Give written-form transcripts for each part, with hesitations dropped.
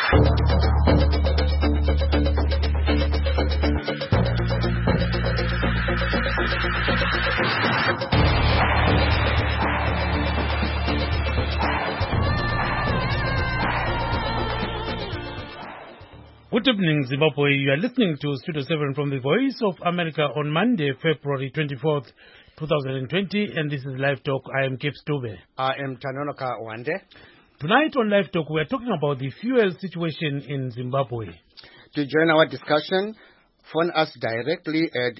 Good evening, Zimbabwe. You are listening to Studio 7 from the Voice of America on Monday, February 24th, 2020, and this is Live Talk. I am Kip Stube. I am Tanonoka Wande. Tonight on Live Talk, we are talking about the fuel situation in Zimbabwe. To join our discussion, phone us directly at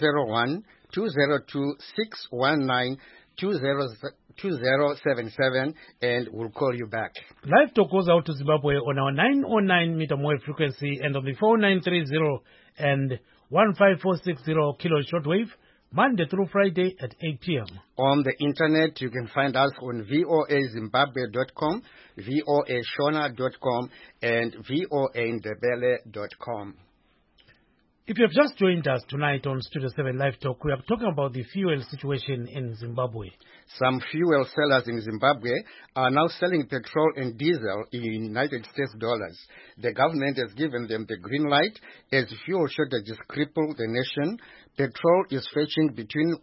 001-202-619-2077 and we'll call you back. Live Talk goes out to Zimbabwe on our 909 meter wave frequency and on the 4930 and 15460 kilo shortwave, Monday through Friday at 8 p.m. On the internet, you can find us on voazimbabwe.com, voashona.com, and voandebele.com. If you have just joined us tonight on Studio 7 Live Talk, we are talking about the fuel situation in Zimbabwe. Some fuel sellers in Zimbabwe are now selling petrol and diesel in United States dollars. The government has given them the green light as fuel shortages cripple the nation. Petrol is fetching between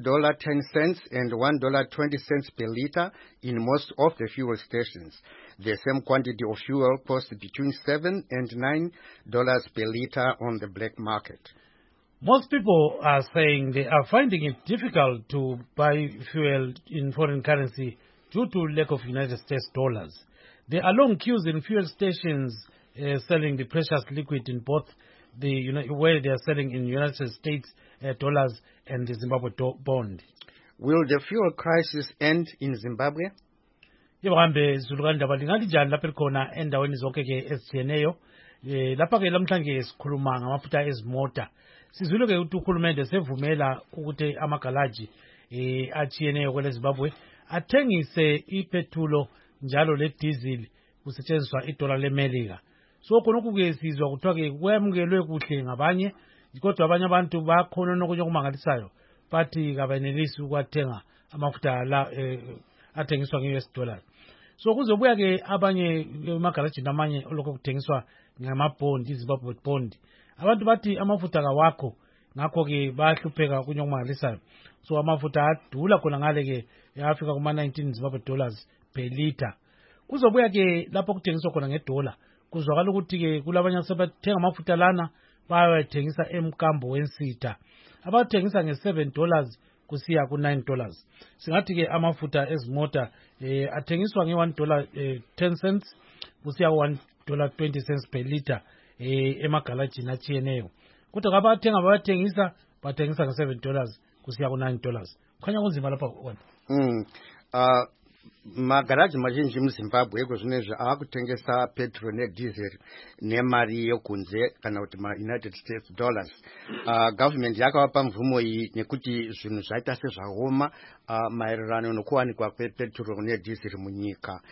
$1.10 and $1.20 per liter in most of the fuel stations. The same quantity of fuel costs between $7 and $9 per liter on the black market. Most people are saying they are finding it difficult to buy fuel in foreign currency due to lack of United States dollars. There are long queues in fuel stations selling the precious liquid in both where they are selling in United States dollars and the Zimbabwe bond. Will the fuel crisis end in Zimbabwe? Yebambe zulukandaba lingalijani lapha likhona endaweni zonke ke ezitshiyeneyo lapha ke lamhlanje esikhuluma ngamafutha ezimota. Sizwile ke ukuthi uhulumende sevumela ukuthi amagalaji atshiyeneyo kwele Zimbabwe athengise ipetrol njalo le diesel kusetshenziswa idola leMelika. So khonokho ke sizwa kuthiwa ke kwemukelwe kuhle ngabanye kodwa abanye abantu bakhona nokunye okumangalisayo bathi kabenelisi ukwathenga amafutha la athengiswa nge-US dollar. So kuzobuya ke abanye emagaraji namanye olokho kuthengiswa ngamabond, iZimbabwe bond. Abantu bathi amafutha kawakho ngakho ke bayahlupheka kunye okumangalisayo. So amafutha adula khona ngale ke yafika kuma 19 Zimbabwe dollars per liter. Kuzobuya ke lapho kuthengiswa khona ngedola kuzwakala ukuthi ke kulabanye asebathenga amafutha lana bayathengisa emkambo wensitha. Abathengisa nge$7 kusiya ku$9. Singathi ke amafutha ezimota athengiswa nge$1.10 kusiya ku$1.20 per liter emagalajini atshiyeneyo. Kodwa abathenga bathengisa nge$7 kusiya ku$9. Kukhanya kunzima lapha wona. Magaraji mazhinji muZimbabwe zvinezvi akutengesa petrol nediesel nemari yokunze kana kuti United States dollars. Government yakavapa mvumo iyi nekuti zvinhu zvaita sezvaoma maererano nokuwanikwa kwepetrol nediesel munyika.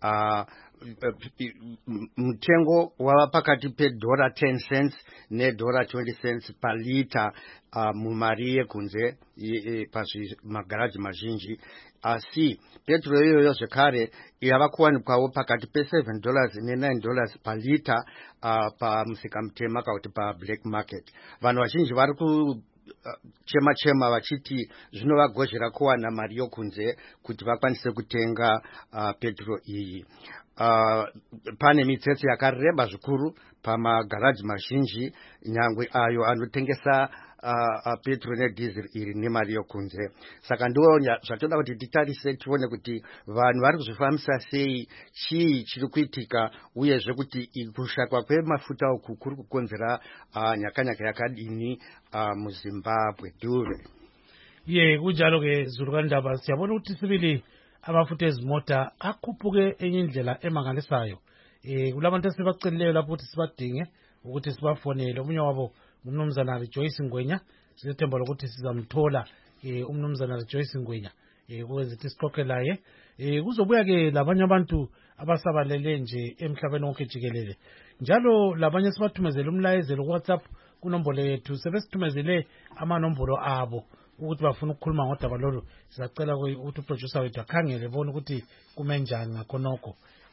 Mutengo wava pakati $10 ne$20 per liter mumari yekunze pazvimagaraji mazhinji. Asi petrol iyoyo zvekare yava kuwanikwawo pakati $7 ne$9 per liter pamusika mutema kana kuti pablack market. Vanhu vazhinji vari kuchema vachiti zvinovagozhera kuwana mari yokunze kuti vakwanise kutenga petrol iyi. Pane mitsetse yakareba zvikuru pamagaraji mazhinji nyangwe ayo anotengesa petrol nediesel iri nemari yokunze. Saka ndiwo zvatoda kuti titarise tione kuti vanhu vari kuzvifambisa sei, chii chiri kuitika uyezve kuti kushakwa kwemafuta uku kuri kukonzera nyakanyaka yakadini muZimbabwe. Dure kunjalo ke zulukandaba siyabona ukuthi sibili amafutha ezimota akhuphuke enye indlela emangalisayo. Kulabantu esibacelileyo lapho ukuthi sibadinge ukuthi sibafonele. Omunye wabo ngumnumzana Rejoice Ngwenya. Sithemba lokuthi sizamthola umnumzana Rejoice Ngwenya ukuze sixoxe laye. Kuzobuya ke labanye abantu abasabalele nje emhlabeni wonke jikelele. Njalo labanye sibathumezele umlayezelo ku WhatsApp kunombolo yethu. Sebesithumezele amanombolo abo ukuthi bafuna ukukhuluma ngodaba lolu. Sizacela ukuthi uproducer wethu akhangele bona ukuthi kumenjani ngakhonokho.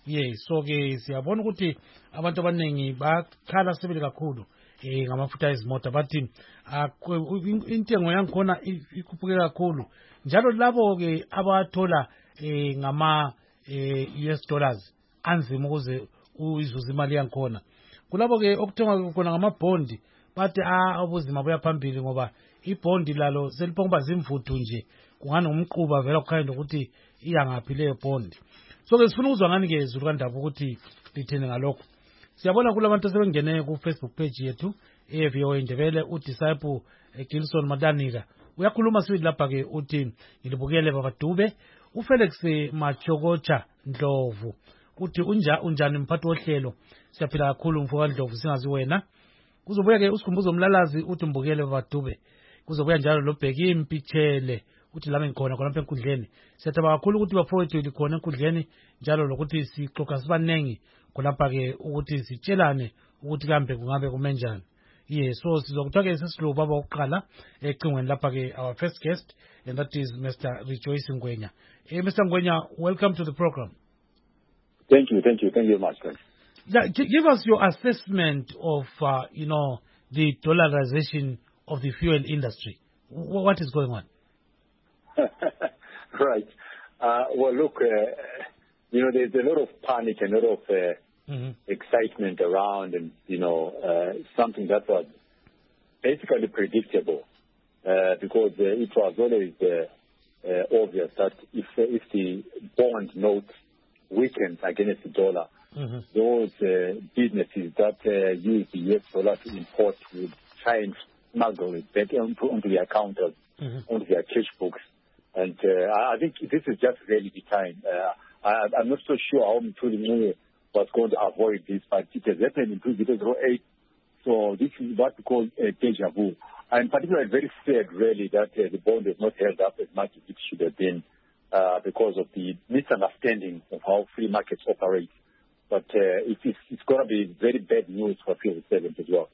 Yes, so ke siyabona ukuthi abantu abaningi bakhala sebele kakhulu ngamafutha ezimota bathi intengo yangikhona ikhuphuke kakhulu njalo labo ke abathola ngama US dollars anzima ukuze uyizuza imali yangikhona kulabo ke okuthengwa khona ngamabhondi bathi ubuzima buya phambili ngoba ibhondi lalo seliphonga zimvuthu nje kungani umquba vela kukhanya ukuthi iyangaphi leyo bhondi so ke sifuna ukuzwa ngani ke Zulu kaNdaba ukuthi lithini ngalokho siyabona kulabantu asebengene ku Facebook page yethu eVOA Indebele uDisciple Gilson Madanika uyakhuluma sithi lapha ke uthi ngilibukele baba Dube uFelix Machokocha Ndlovu uthi unjani mphathi wohlelo siyaphila kakhulu mfowethu Ndlovu singazi wena kuzobuya ke usikhumbuzo umlalazi uthi mbukele baba Dube kuzobuya njalo lo Bheki Impitshele uthi lami ngikhona khona enkundleni siyathaba kakhulu ukuthi bafowethu likhona enkundleni njalo lokuthi sixoxa sibanengi khonapha ke ukuthi sitshelane ukuthi kambe kungabe kumenjani so sizokuthiwa ke sesilu baba oqala ecingweni lapha ke our first guest and that is Mr. Rejoice Ngwenya. Mr. Ngwenya, welcome to the program. Thank you very much. Give us your assessment of the dollarization of the fuel industry. What is going on? Right. Well, look, there's a lot of panic and a lot of excitement around, and something that was basically predictable because it was always obvious that if the bond note weakens against the dollar, those businesses that use the US dollar to import would try and smuggle it back onto their counters, onto their cash books. And I think this is just really the time. I'm not so sure how Mthuli was going to avoid this, but it has happened in 2008. So this is what we call a deja vu. I'm particularly very sad, really, that the bond has not held up as much as it should have been because of the misunderstanding of how free markets operate. But it's going to be very bad news for civil servants as well.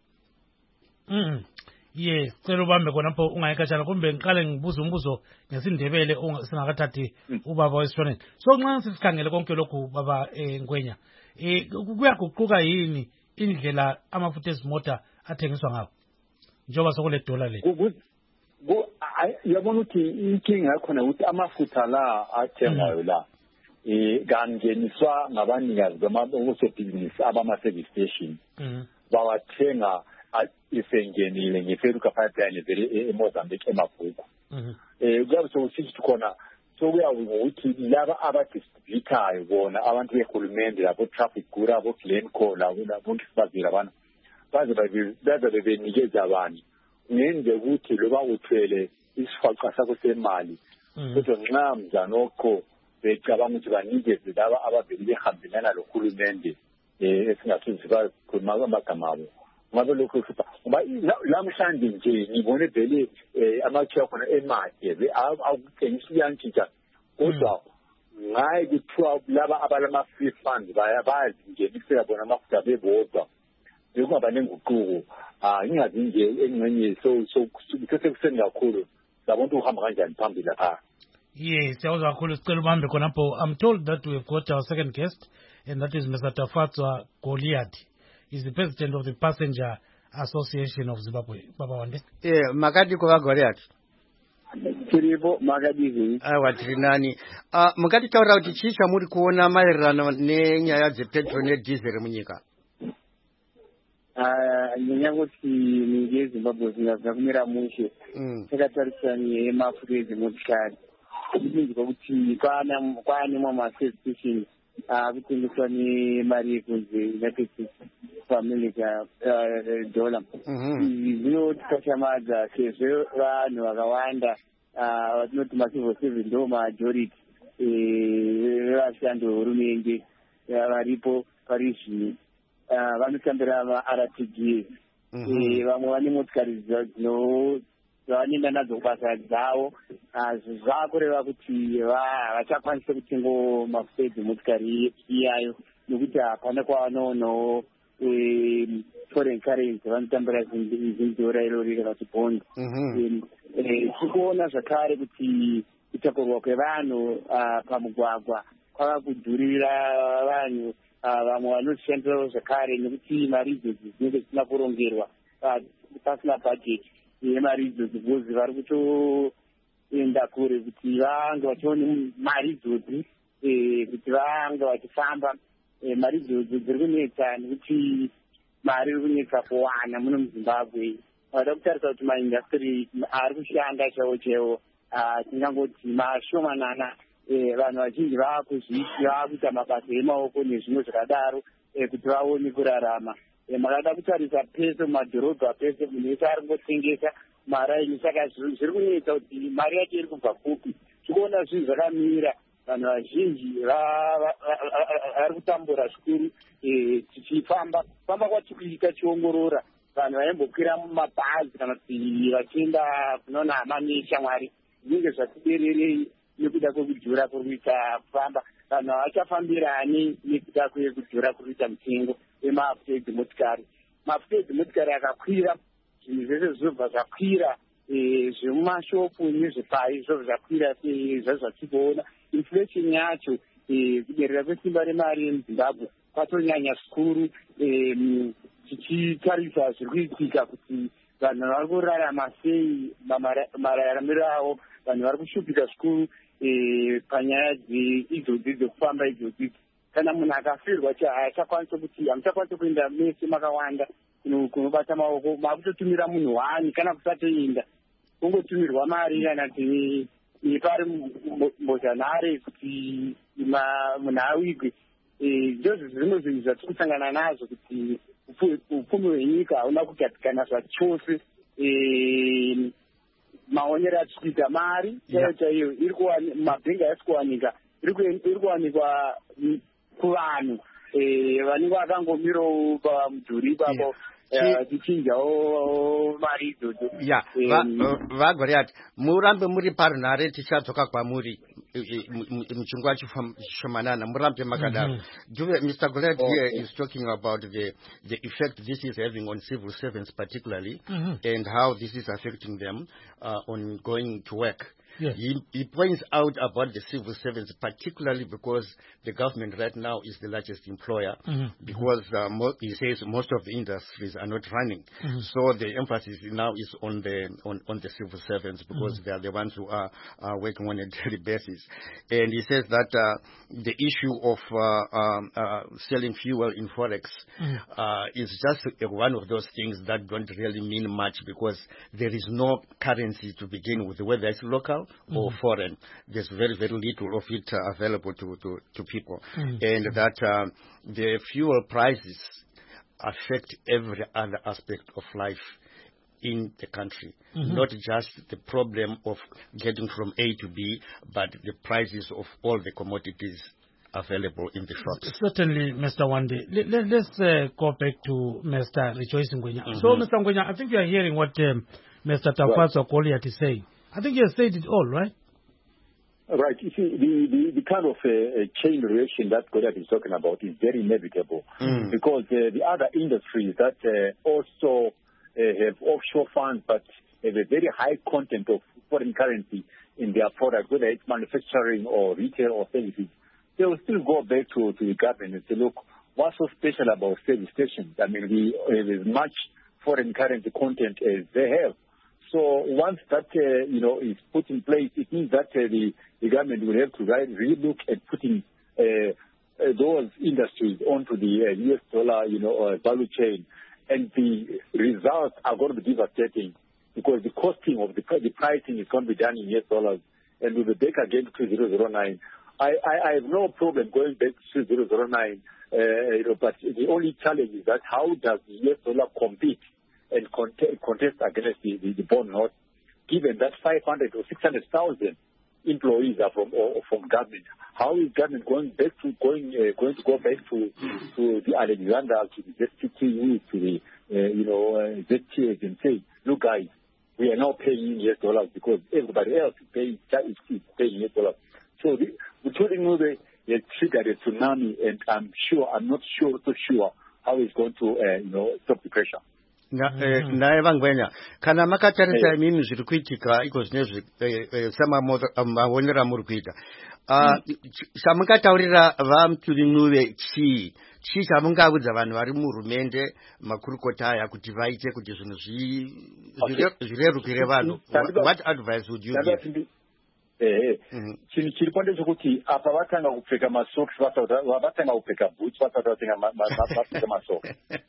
Yes, cela ubambe khonapho ungayikhatshana kumbe ngiqale ngibuza umbuzo ngesindebele singakathathi ubaba wesifana. So nxa sisikhangele konke lokhu baba Ngwenya kuyaguquka yini indlela amafutha ezimota athengiswa ngawo njengoba sokule dollar le yabona ukuthi inkinga yakhona ukuthi amafutha la athengwayo la kangeniswa ngabanikazi bamabhizinisi abama-service station bawathenga isengenile ngeFeruka pipeline vele eMozambique eMabhuku kuyabe sokusithi khona sokuya ngokuthi laba abadistributayo bona abantu behulumende labo traffic gura abo Glencore labo bonke sibazile abana baze benikeza abantu ngenze ukuthi loba uthwele isifaqa sakho semali kodwa nxa mzanokho becabanga ukuthi banikeze laba abaveli behambelana lohulumende esingathi sibakhuluma amagama abo ngabe lokho ngoba lamhlanje nje ngibone vele amakhiwa khona emade awukutshengisa iyantshintsha kodwa ngaye kuthiwa laba abalama-free funds bayazingenisela bona amafutha bebodwa bekungaba nenguquko ingazi nje engxenye sesekuseni kakhulu sabona ukuthi uhamba kanjani phambili lapha. Yes, siyawuza kakhulu sicela ubambe khonapho. I'm told that we've got our second guest and that is Mr. Tafatswa Goliath. He's the president of the Passenger Association of Zimbabwe. Baba Wande. Makati kwa Goliath. Tiribo magadizi. Watirinani. Makati taura kuti chicha muri kuona maererano nenyaya dzepetrol nedizeli munyika. Nyanyakuti ninge Zimbabwe zinakumira mushe. Takatarisani emafuta ezimotikari. Ndinzwa kuti kwane mama-service station kutengeswa nemari yekunze United States America dollar. Zvinotikashamadza sezvo vanhu vakawanda vatinoti macivil servant ndo majority vevashandi vehurumende varipo parizvino vanotambira ma-RTGs. Vamwe vane motikari dzavanoenda nadzo kubasa dzavo zvakureva kuti vachakwanisa kutenga mafuta edzimotikari iyayo nekuti hapana kwavanoonawo foreign currency vanotambira zindora irori kana kuti bond. Tikuona zvakare kuti kutakurwa kwevanhu pamugwagwa kudhurira vanhu vamwe vanoshandirawo zvakare nekuti mari idzodzi dzinenge dzisina kurongerwa pasina bhajeti yemari idzodzi because vari kutoenda kure kuti vange vachione mari idzodzi kuti vange vachifamba mari idzodzi dziri kunetsa nekuti mari iri kunetsa kuwana muno muzimbabwe. Vada kutarisa kuti maindastry ari kushanda chaiwo chaiwo tingangoti mashomanana vanhu vazhinji vakuita mabasa emaoko nezvimwe zvakadaro kuti vaone kurarama. Makada kutarisa pese mumadhorobha pese munhu wese ari kungotengesa maraini saka zviri kunetsa kuti mari yacho iri kubva kupi. Tikuona zvinhu zvakamira vanhu vazhinji vari kutambura zvikuru tichifamba kwacho kuita chiongorora vanhu vaimbokwira mumabhazi kana kuti vachienda kunoona hama neshamwari zvinenge zvatibererei nekuda kwekudhura kuri kuita kufamba. Vanhu havachafambirani nekuda kwekudhura kuri kuita mutengo wemafuta edzimotikari. Mafuta edzimotikari akakwira zvinhu zvese zvinobva zvakwira zvemumashopu nezvepai zvobva zvakwira sezvatinoona. Inflation yacho kuderera kwesimba remari yemuzimbabwe kwatonyanya zvikuru tichitarisa zviri kuitika kuti vanhu vari kurarama sei mararamiro avo. Vanhu vari kushupika zvikuru panyaya idzodzi dzekufamba idzodzi. Kana munhu akafirwa hamuchakwanisa kuenda mese makawanda kunobata maoko. Makutotumira munhu wani kana kusatoenda kungotumirwa mari kana kuti pari mbozhanhare kuti munhu awigwe. Ndozvo zvimwe zvinhu zvatiri kusangana nazvo kuti upfumi hwenyika hauna kugadzikana zvachose. Maonero atiri kuita mari chaiyo chaiyo mabhengi haisi kuwanika iri kuwanikwa kuvanhu vanenge vakangomirawo pamudhuri ipapo tichinjawo mari idzodzo. Vagoriati murambe muri parunhare tichadzoka kwamuri muchinguva chishomanana murambe makadaro. Mr. Goliath here is talking about the effect this is having on civil servants particularly and how this is affecting them on going to work. Yes. He points out about the civil servants, particularly because the government right now is the largest employer, because he says most of the industries are not running. So the emphasis now is on the civil servants because they are the ones who are working on a daily basis. And he says that the issue of selling fuel in Forex is just one of those things that don't really mean much because there is no currency to begin with, whether it's local or foreign. There's very, very little of it available to people. And that the fuel prices affect every other aspect of life in the country. Not just the problem of getting from A to B, but the prices of all the commodities available in the shops. Certainly, Mr. Wande. Let's go back to Mr. Rejoice Ngwenya. So, Mr. Ngwenya, I think you are hearing what Mr. Tafaso Goliath is saying. I think you have said it all, right? Right. You see, the kind of chain reaction that Goliath is talking about is very inevitable because the other industries that also have offshore funds but have a very high content of foreign currency in their products, whether it's manufacturing or retail or services, they will still go back to the government and say, look, what's so special about service stations? I mean, we have as much foreign currency content as they have. So once that is put in place, it means that the government will have to relook at putting those industries onto the US dollar value chain, and the results are going to be devastating because the costing of the pricing is going to be done in US dollars, and we'll be back again to 2009. I have no problem going back to 2009, but the only challenge is that how does the US dollar compete and contest against the bond note, given that 500 or 600,000 employees are from government? How is government going to go back to the Alexander, to the ZTU, to the ZTS and say, look guys, we are now paying US dollars because everybody else is paying US dollars. So we're telling you they triggered a tsunami, and I'm not so sure how it's going to stop the pressure. Naye vangwenya kana makatarisa imini zviri kuitika iko zvinezvi samaonera muri kuita Samukataurira vaMuturinuve chii chamungaudza vanhu vari muhurumende makurukota aya kuti vaite kuti zvinhu zvirerukire vanhu? What advice would you give? Chinhu chiripo ndechekuti apa vatanga kupfeka masocks vatanga kupfeka boots vasati vatenga vapfeka masocks.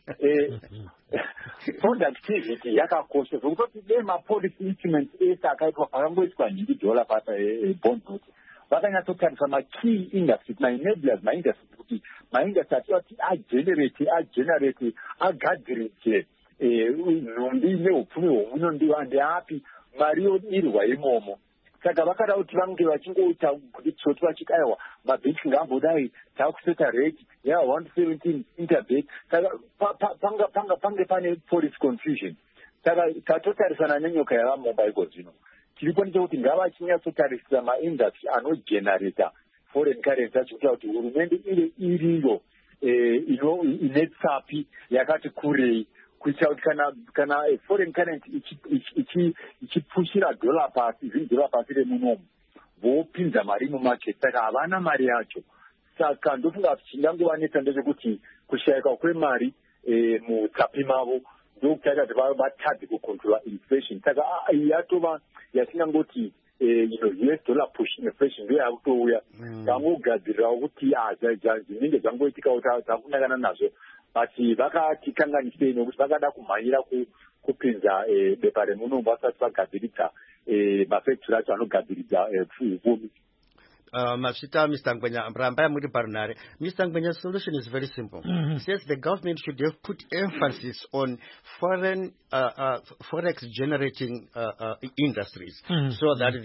Productivity yakakosha zvokutoti mapolicy instruments ese akaitwa pakangoiswa $90 bond boot vakanyatsotarisa makey industries maenablers maindustries kuti maindustry ati agenerate agadziridze nhumbi neupfumi hwomuno ndeapi mari yodirwa imomo. Saka vakada kuti vange vachingoita kuti tsoti vachikaiwa mabhenchi ngambodai takuseta rate 117 interbet. Saka pange pane policy confusion. Saka tatotarisana nenyoka yavamobile zvino tiripo ndechekuti ngavachinyatsotariisa maindustry anogenerata foreign currency achikuita kuti hurumende iriyo ine tsapi yakati kurei kuitira kuti kana foreign currency ichipushira dola pasi $dola pasi remunomu vopinza mari mumarket. Saka havana mari yacho. Saka ndofunga kuti chingangovanetsa ndechekuti kushayika kwemari mutsapi mavo ndokutaita kuti vatadze kucontrola inflation. Saka yatova yatingangoti US dollar push inflation ndiyo yakutouya vangogadzirirawo kuti zvinenge zvangoitika kuti takunangana nazvo but vakatikanganisei nokuti vakada kumhanyira kupinza bepa remunomu vasati vagadziridza mafactory acho anogadziridza upfumi. Mashita, Mr. Ngwenya, Mrambaya Muri Barnare. Mr. Ngwenya's solution is very simple. Says the government should have put emphasis on foreign forex generating industries so that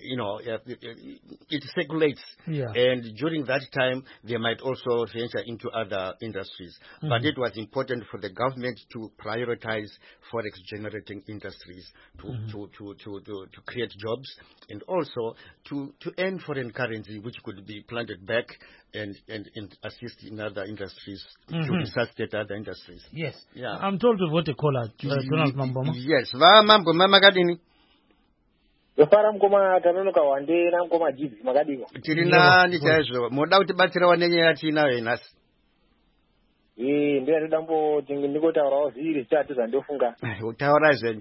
it circulates. Yeah. And during that time, they might also venture into other industries. But it was important for the government to prioritize forex generating industries to create jobs and also to earn foreign currency, which could be planted back and assist in other industries to resuscitate other industries. Yes. Yeah. I'm told to vote a caller. Donald Mamboma. Yes. Mamboma Magadini. Yofara mkoma tanonoka wande na mkoma jizi Magadini. Tirina ni chazo. Moda utibatira wanenye yati nawe nasi. Ndiye ndambo ndiko taura ziri chatu zandofunga. Utaura zenyu.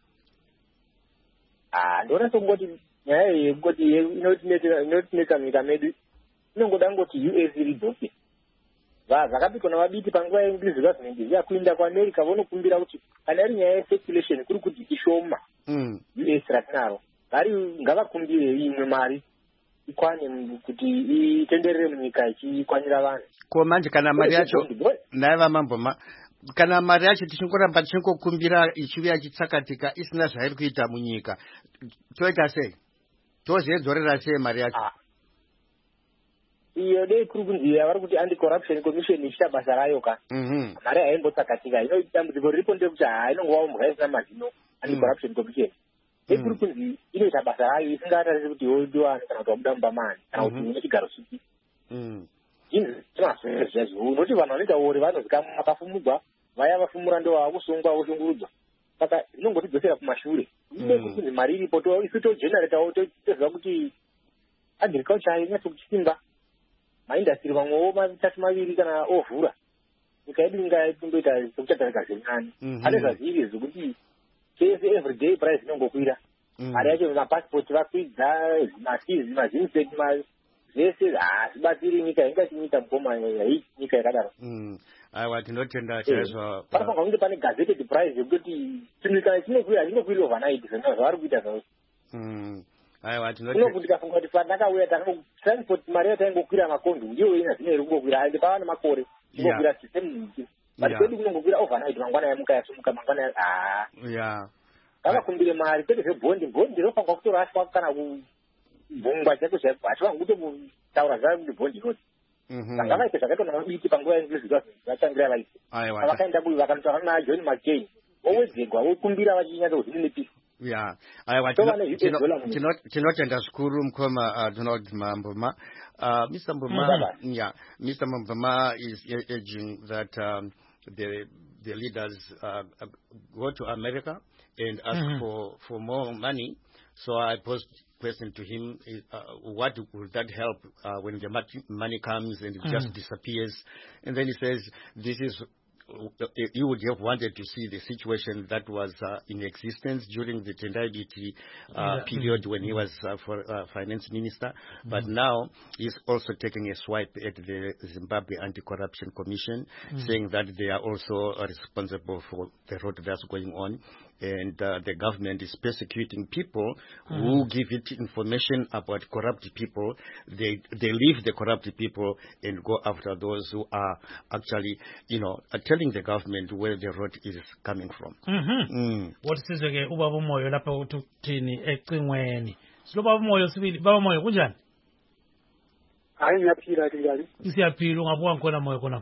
Ndora songoti nyaya ngoti inotineka nyika medu inongoda ngoti US ridzoke vakapikwa navabiti panguva yeingilizi gavhmendi yakuinda kuamerica vonokumbira kuti kana iri nyaya yespeculation kuri kuti ishoma US ratinaro vari ngavakumbire imwe mari ikwane kuti itenderere munyika ichikwanira vanhu. Ko manje kana mari yacho naiva Mamboma kana mari yacho tichingoramba tichingokumbira ichiuya chitsakatika isina zvairi kuita munyika toita sei? Tozedzorera sei mari yacho? Iyo dei kuri kunzi vari kuti anti-corruption commission ichita basa rayo ka mari haimbotsakatika dambudziko riripo ndekuti inongova mhuka isina mazino anti-corruption commission dei kuri kunzi inoita basa rayo isingatarisi kuti yoidiwanhu kana kuti wabuda mubamani kana kuti une chigaro chipi unoti vanhu vanoita uri vanozikama vakafumudzwa vaya vafumura ndo vakusungwa voshungurudzwa. Saka inongotidzosera kumashure ide kuri kunzi mari iripo isu togeneratawo toziva kuti agriculture ainyatso kuchisimba maindastry vamwewo matatu maviri kana ovhura nyika yedu inga ingoita sekuchatarika zvenyani ane zvazviri zvokuti chese everyday price inongokwira mari yacho mapasipoti vakwidza mafees mazimsek zvese hazvibatsiri nyika ingatinyika mukoma nyika yakadaro. Aiwa tinotenda chaizvo panofanira kunge pane gazetted price yekuti chinyika chinokwira chinokwira overnight zvinhu zvavari kuita zvavo. Aiwa ndikafunga kuti pandakauya transport mari yacho taingokwira makonzo ndiyo ina zvino iri kungokwira ande pava nemakore ingokwira system but kwedu kunongokwira overnight mangwana yamuka yasumuka mangwana ngavakumbire mari kwete zvebhondi rofanirwa kutorashwa kana kubvungwa chaiko chaiko hatifaniri kutotaura zvavo kuti bhondi inoti ngavaite zvakaitwa namabiti panguva yeingilizi vatangira vaite vakaenda kuyi vakanotaura naJohn McCain vowedzegwa vokumbira vachinyatsokuzininipisa. Aiwa tinotenda zvikuru mukoma Donald Mamboma. Mr. Mamboma is urging that the leaders go to America and ask for more money. So I posed question to him, what would that help when the money comes and it just disappears? And then he says, this is, you would have wanted to see the situation that was in existence during the Tendai Biti period when he was finance minister. But now he's also taking a swipe at the Zimbabwe Anti-Corruption Commission, saying that they are also responsible for the rot that's going on. And the government is persecuting people who give it information about corrupt people. They leave the corrupt people and go after those who are actually, telling the government where the rot is coming from. What is it? Ubaba Moyo lapha uthini ecingweni. Silo Baba Moyo sibili. Baba Moyo kunjani? Hayi ngiyaphila njani? Isiyaphila ungabuka ngkhona Moyo khona.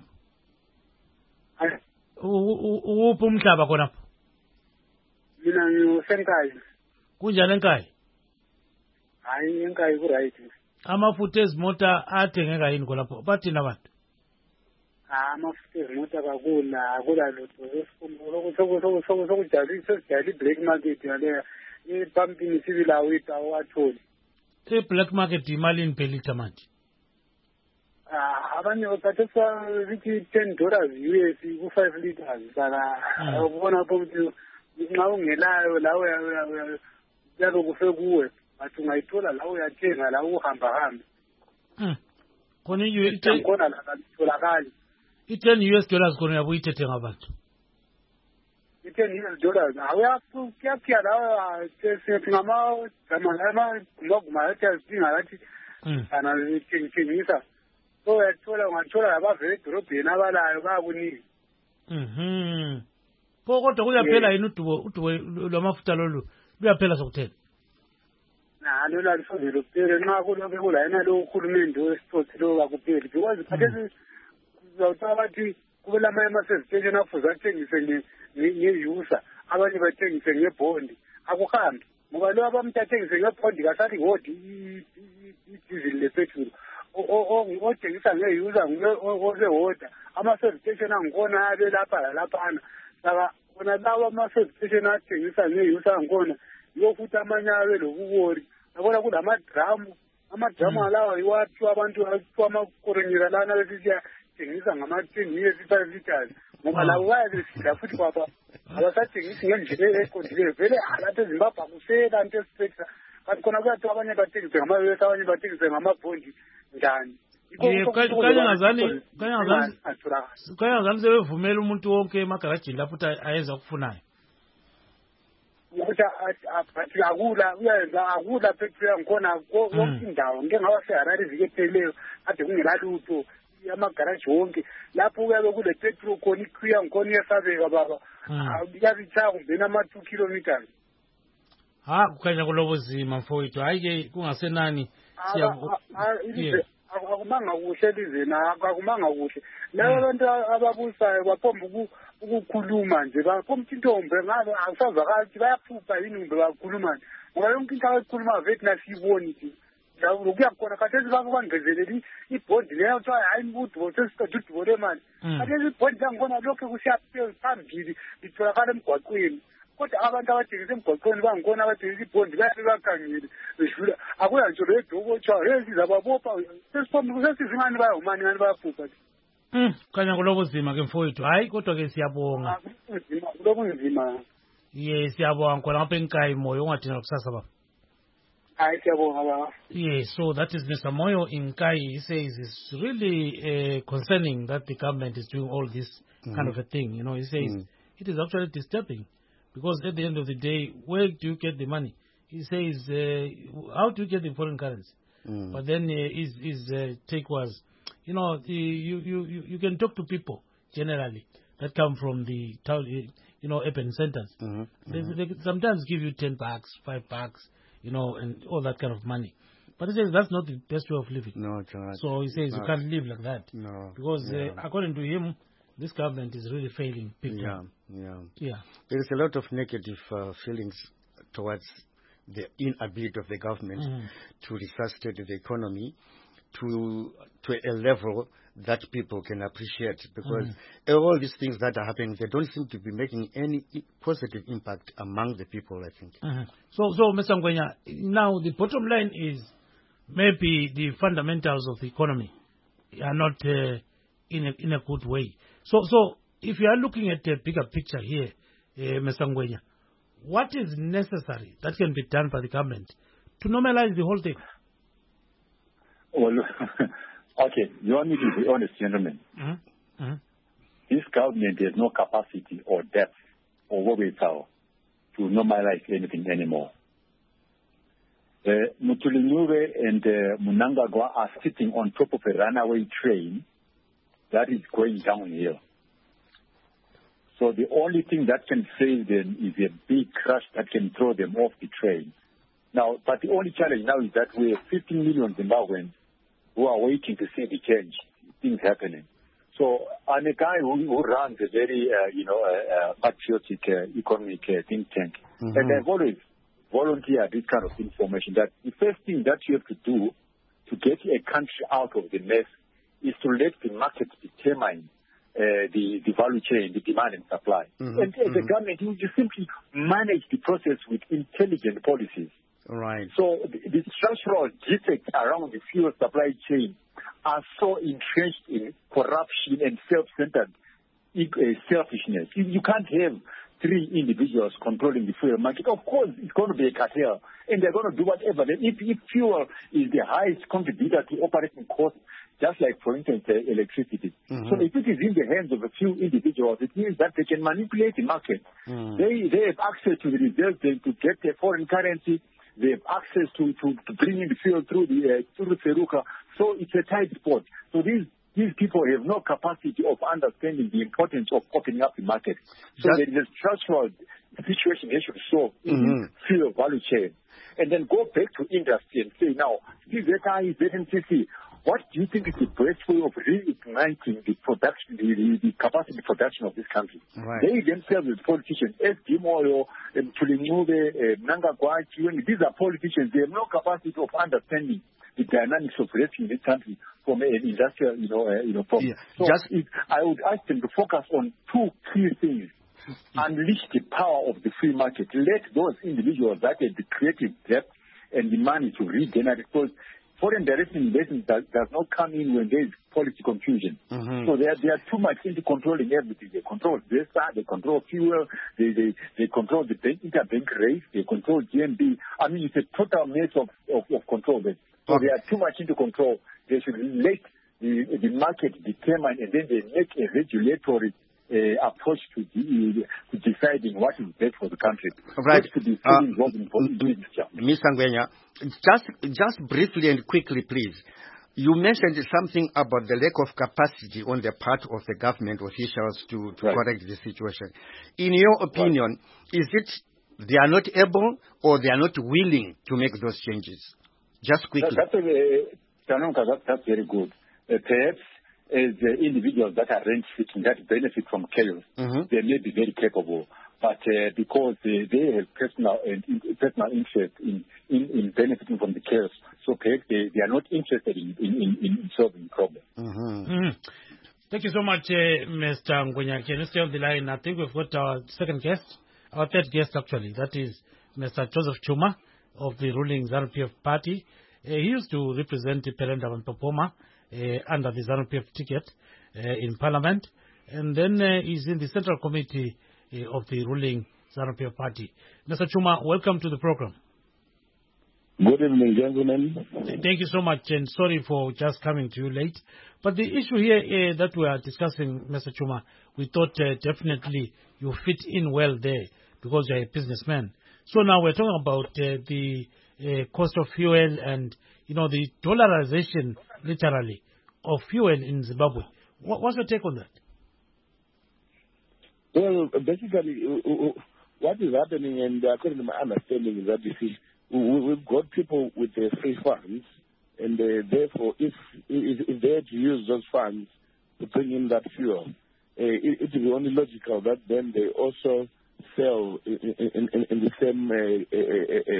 Uphi umhlaba khona? Mina ngisenkayi. Kunjani enkayi? Hayi enkayi ku right. Amafutha ezimota athengeka yini khonapho? Bathina abantu? Amafutha ezimota akula lutho. Sokujali black market yale ipumping sibila witha watholi. Black market imali iniphelita manje. Abanye bathatha lithi $10 US ku 5 liters saka ubona ukuthi nxa ungelayo lawo yalo kufe kuwe bathi ungayithola lawo uyathenga lawo uhamba khona khona la tholakala $10 khona uyabuyithethe ngabantu $10 awuyakuya lawo sethi ngama yathi ngathi ana ngithengisa so ungathola labavela edorobheni abalayo bayakunika kodwa kuyaphela yini udubo lwamafutha lolu luyaphela sokuthela nalo lalisoze luphele nxa kulokhu kulayena lo uhulumende wesiphothi lo akupheli because khathesi uzawuthola bathi kubelamanye ama-service station afuze athengise nge-user abanye bathengise ngebhondi akuhambi ngoba lo abamuntu athengise ngebhondi kasali ngodi idizili lepetrol othengisa nge-user osehoda ama-service station angkhona abe lapha lalaphana saka kona lawa ama-service station athengisa nge-user angkhona yiwo futhi amanye abe lobuwori yabona amadramu alawa iwaphiwa abantu aphiwa amakoronyera lana besisiya thengisa ngama-10 years 5 liters ngoba labo bayabesida futhi kwapha abasathengisi ngendlela eqondileyo vele lapha eZimbabwe akusela nto esipekisa kanti khona kuyathiwa abanye bathengise ngama-US abanye bathengise ngamabhondi njani kanyangazani sebevumela umuntu wonke emagarajini lapho ukuthi ayenza okufunayo ukuthi athi akula petrol yangikhona yonke indawo ngike ngaba seHarare iviki ephelileyo kade kungela lutho amagaraji wonke lapho kuyabe kule petrol khona ikhiu yangikhona iyesabeka baba iyabitshaya kungena ama-2 kilometers kukhanya kulobuzima mfowethu hayi-ke kungasenani akumanga kuhle elizweni akumanga kuhle labo bantu ababusayo baphomba ukukhuluma nje baphomba intombe ngabe akusazakala ukuthi bayaphupha yini kumbe bakhuluma nje ngoba yonke into abayikhuluma veti nasiyiboni nje kuyakhona khathesi bakubangezeleli ibhondi leyo kuthiwa hayi udubo sesiqeda udubo lemali khathesi ibhondi langikhona lokhu kusiya phambili litholakala emgwaqweni kodwa abantu abathengisa emgwaqweni bangikhona abathengisa ibhondi bayabe bakhangile bedlula akuya nje ledoko kuthiwa hey sizababopha sesiziva ngani bayawumani ngani bayaphupha khanya kulobuzima ke mfowethu hayi kodwa-ke siyabonga kulobunzima siyabonga khona ngapha enkayi Moyo ungadinga kusasa baba Yes, so that is Mr. Moyo in Kai. He says it's really concerning that the government is doing all this kind of a thing. He says it is actually disturbing because at the end of the day, where do you get the money? He says, how do you get the foreign currency? But then his take was, you can talk to people generally that come from the town, urban centers. They sometimes give you $10, $5. And all that kind of money. But he says that's not the best way of living. No, it's not. So he says you can't live like that. No. Because according to him, this government is really failing people. Yeah. There is a lot of negative feelings towards the inability of the government to resuscitate the economy to a level that people can appreciate, because all these things that are happening, they don't seem to be making any positive impact among the people, I think. So, Mr. Ngwenya, now the bottom line is maybe the fundamentals of the economy are not in a good way. So if you are looking at the bigger picture here, Mr. Ngwenya, what is necessary that can be done by the government to normalize the whole thing? Well, okay, you want me to be honest, gentlemen. This government has no capacity or depth or wherewithal to normalize anything anymore. Muthulincube and Mnangagwa are sitting on top of a runaway train that is going downhill. So the only thing that can save them is a big crash that can throw them off the train. Now, but the only challenge now is that we have 15 million Zimbabweans who are waiting to see the change, things happening. So I'm a guy who runs a very, patriotic economic think tank. And I've always volunteered this kind of information, that the first thing that you have to do to get a country out of the mess is to let the market determine the value chain, the demand and supply. And the government, you simply manage the process with intelligent policies. Right. So the structural defects around the fuel supply chain are so entrenched in corruption and self-centered selfishness. You can't have three individuals controlling the fuel market. Of course, it's going to be a cartel, and they're going to do whatever. If fuel is the highest contributor to operating costs, just like, for instance, electricity. So if it is in the hands of a few individuals, it means that they can manipulate the market. They have access to the reserves to get their foreign currency. They have access to bring in the fuel through the Feruka. So it's a tight spot. So these people have no capacity of understanding the importance of opening up the market. So there is a structural situation they should solve in the fuel value chain. And then go back to industry and say, now, ZNCC, what do you think is the best way of reigniting the production, the capacity production of this country? Right. They themselves, as politicians, Moyo, Mthulincube, Mnangagwa, these are politicians. They have no capacity of understanding the dynamics of rescuing this country from an industrial, problem. Yeah. So I would ask them to focus on two key things. Unleash the power of the free market. Let those individuals that have the creative depth and the money to regenerate. Because foreign direct investment does not come in when there is policy confusion. So they are too much into controlling everything. They control Vesta, they control fuel, they control the interbank rate, they control GMB. I mean, it's a total mess of control. So they are too much into control. They should let the market determine, and then they make a regulatory approach to deciding what is best for the country. Right. Mr. Ngwenya, just briefly and quickly, please. You mentioned something about the lack of capacity on the part of the government officials to correct the situation. In your opinion, is it they are not able or they are not willing to make those changes? Just quickly. That's very good. Perhaps as individuals that are rent-seeking, that benefit from chaos, they may be very capable. But because they have personal interest in benefiting from the chaos, so perhaps they are not interested in solving the problem. Thank you so much, Mr. Ngwenya. Can you stay on the line? I think we've got our third guest actually. That is Mr. Joseph Chuma of the ruling ZANU-PF party. He used to represent Perenda Mpopoma under the ZANU-PF ticket in Parliament, and then he's in the Central Committee of the ruling ZANU-PF party. Mr. Chuma, welcome to the program. Good evening, gentlemen. Thank you so much, and sorry for just coming to you late. But the issue here that we are discussing, Mr. Chuma, we thought definitely you fit in well there because you're a businessman. So now we're talking about the cost of fuel and, the dollarization, literally, of fuel in Zimbabwe. What's your take on that? Well, basically, what is happening, and according to my understanding, is that we've got people with free funds, and therefore, if they had to use those funds to bring in that fuel, it would be only logical that then they also sell in the same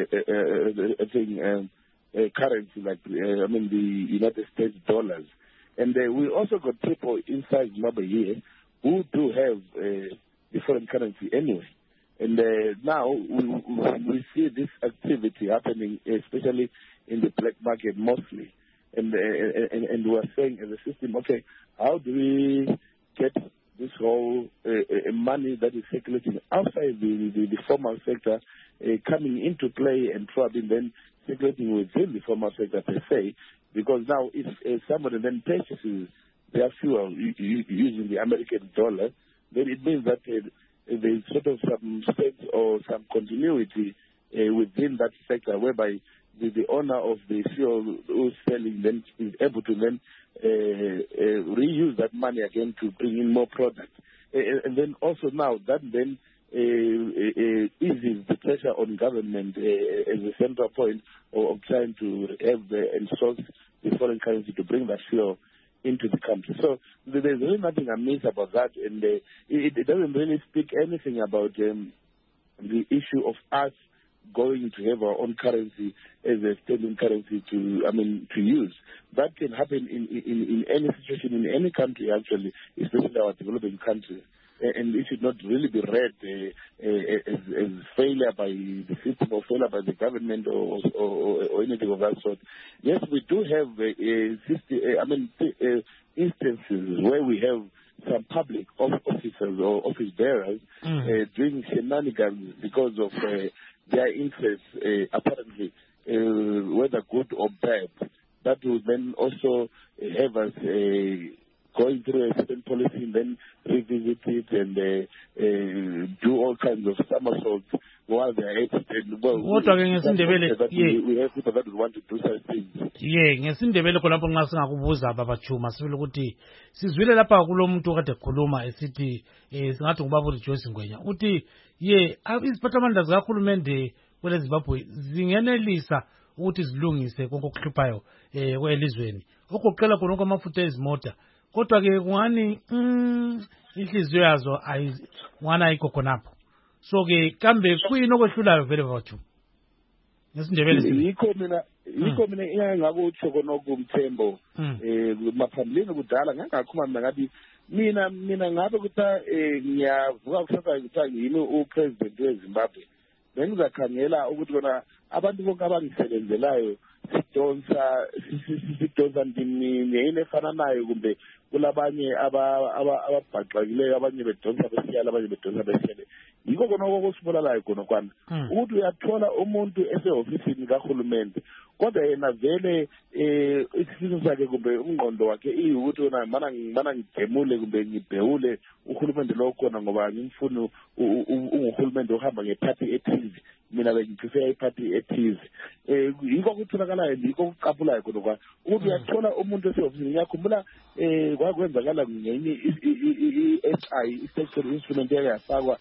currency, like the United States dollars. And we also got people inside Zimbabwe here who do have the foreign currency anyway. And now we see this activity happening, especially in the black market mostly. And we are saying as a system, okay, how do we get this whole money that is circulating outside the formal sector coming into play and probably then circulating within the formal sector per se? Because now if somebody then purchases their fuel using the American dollar, then it means that there's sort of some sense or some continuity within that sector whereby the owner of the fuel who's selling then is able to then reuse that money again to bring in more product. And then also now that then eases the pressure on government as a central point of trying to have and source the foreign currency to bring that fuel into the country. So there's really nothing amiss about that, and it doesn't really speak anything about the issue of us going to have our own currency as a standing currency to use. That can happen in any situation in any country actually, especially our developing countries. And it should not really be read as failure by the system or failure by the government or anything of that sort. Yes, we do have instances where we have some public officers or office bearers doing shenanigans because of their interests, apparently, whether good or bad. That will then also have us going through a certain policy and then revisit it and do all kinds of somersaults while they're at it. Well, we have people that want to do such things. Yeah, ngesindebele khonapho nxa singakubuza babajuma sibile ukuthi sizwile lapha kulomuntu kade khuluma esithi singathi ngubaba uJoyce Ngwenya uthi iziphathamandla zikahulumende kwele Zimbabwe zingenelisa ukuthi zilungise konke okuhluphayo kwelizweni okuqela khona kwamafutha ezimota kodwa ke kungani inhliziyo yazo ayingwana ayikho khonapho. So ke kambe kuyini okwehlulayo vele bathu ngesindebele yikho mina ingakutsho konokumthembo maphambilini kudala ngangakhuluma ngathi mina ngabe ukuthi ngiyavuka kusasa ukuthi yimi upresident weZimbabwe bengizakhangela ukuthi bona abantu bonke abangisebenzelayo sidonsa ndimini yini efana nayo kumbe kulabanye ababhaxakileyo abanye bedonsa besiyala abanye bedonsa besiyale yiko kona okusibulalayo khona kwana ukuthi uyathola umuntu esehofisini kahulumende kodwa yena vele isifiso sakhe kumbe umngqondo wakhe iyukuthi wona mana ngigemule kumbe ngibhewule uhulumende lo khona ngoba ngimfuna uhulumende ohamba ngephathi ethize mina bengiprefer iphathi ethize yiko kutholakalayo yiko kuqapulayo khona kwa ukuthi uyathola umuntu esehofisini ngiyakhumbula kwakwenzakala ngenye i-SI i-Sexual Instrument yafakwa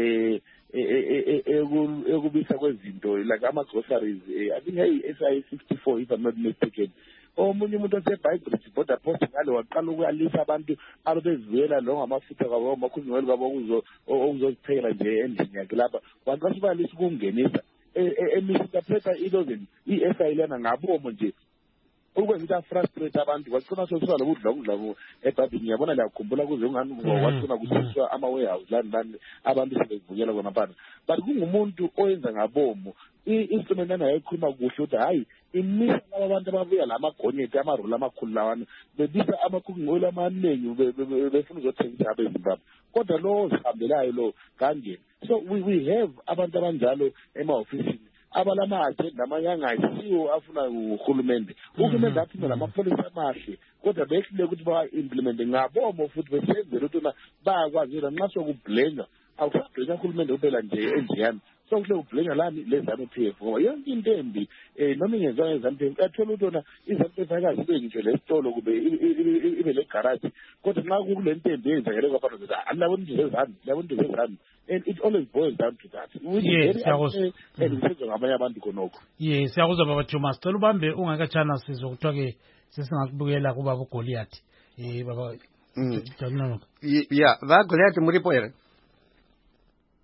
ekubisa kwezinto like ama-groceries I think SI 64 if I'm not mistaken. Omunye umuntu osebhayibhile border post ngale waqala ukuyalisa abantu ababezivela lo ngamafutha kwabo amakhuzingweli kwabo okuzozithela nje endlini yakhe lapha waqala ubayalisa ukungenisa emisitaphetha i-SI lena ngabomo nje ukwenza ukuthi frustrate abantu kwacina sosuka lokudla ebhabhini ngiyabona liyakhumbula kuze ungani kwacina kusiswa ama-warehouse lani abantu sebevukela kona phana but kungumuntu oyenza ngabomo i-instrument lana yayikhuluma kuhle ukuthi hayi imisa laba abantu ababuya la amagonyeti amaroli amakhulu lawana bebisa amakhukungcoli amaningi befuna uzothengisa abezimbabwe kodwa lo zihambelayo lo kangeni. So we have abantu abanjalo emahofisini abalama-agenda amanye angayisiwo afuna uhulumende athumela amapholisa amahle kodwa behlule ukuthi bawa-implemente ngabomo futhi besenzela ukuthi bayakwazi ukuthi nxa sokubhlenya awusabhlenya uhulumende kuphela nje enjeyani sokuhle ubhlenya lani le-ZANU-PF ngoba yonke into embi noma ingenzwa nge-ZANU-PF uyathola ukuthi ona i-ZANU-PF ayikazi ibe ngitsho lesitolo kube ibe legaraji kodwa nxa kukule nto embi eyenzakele kwabantu zithi labona into zezanu and it always boils down to that. Ngabanye abantu khonokho. Yes, siyakuzwa baba Juma. Sicela ubambe ungakatshana sizwe kuthiwa ke sesingakubukela kubaba uGoliath. Baba Yeah, va Goliath muripo ere.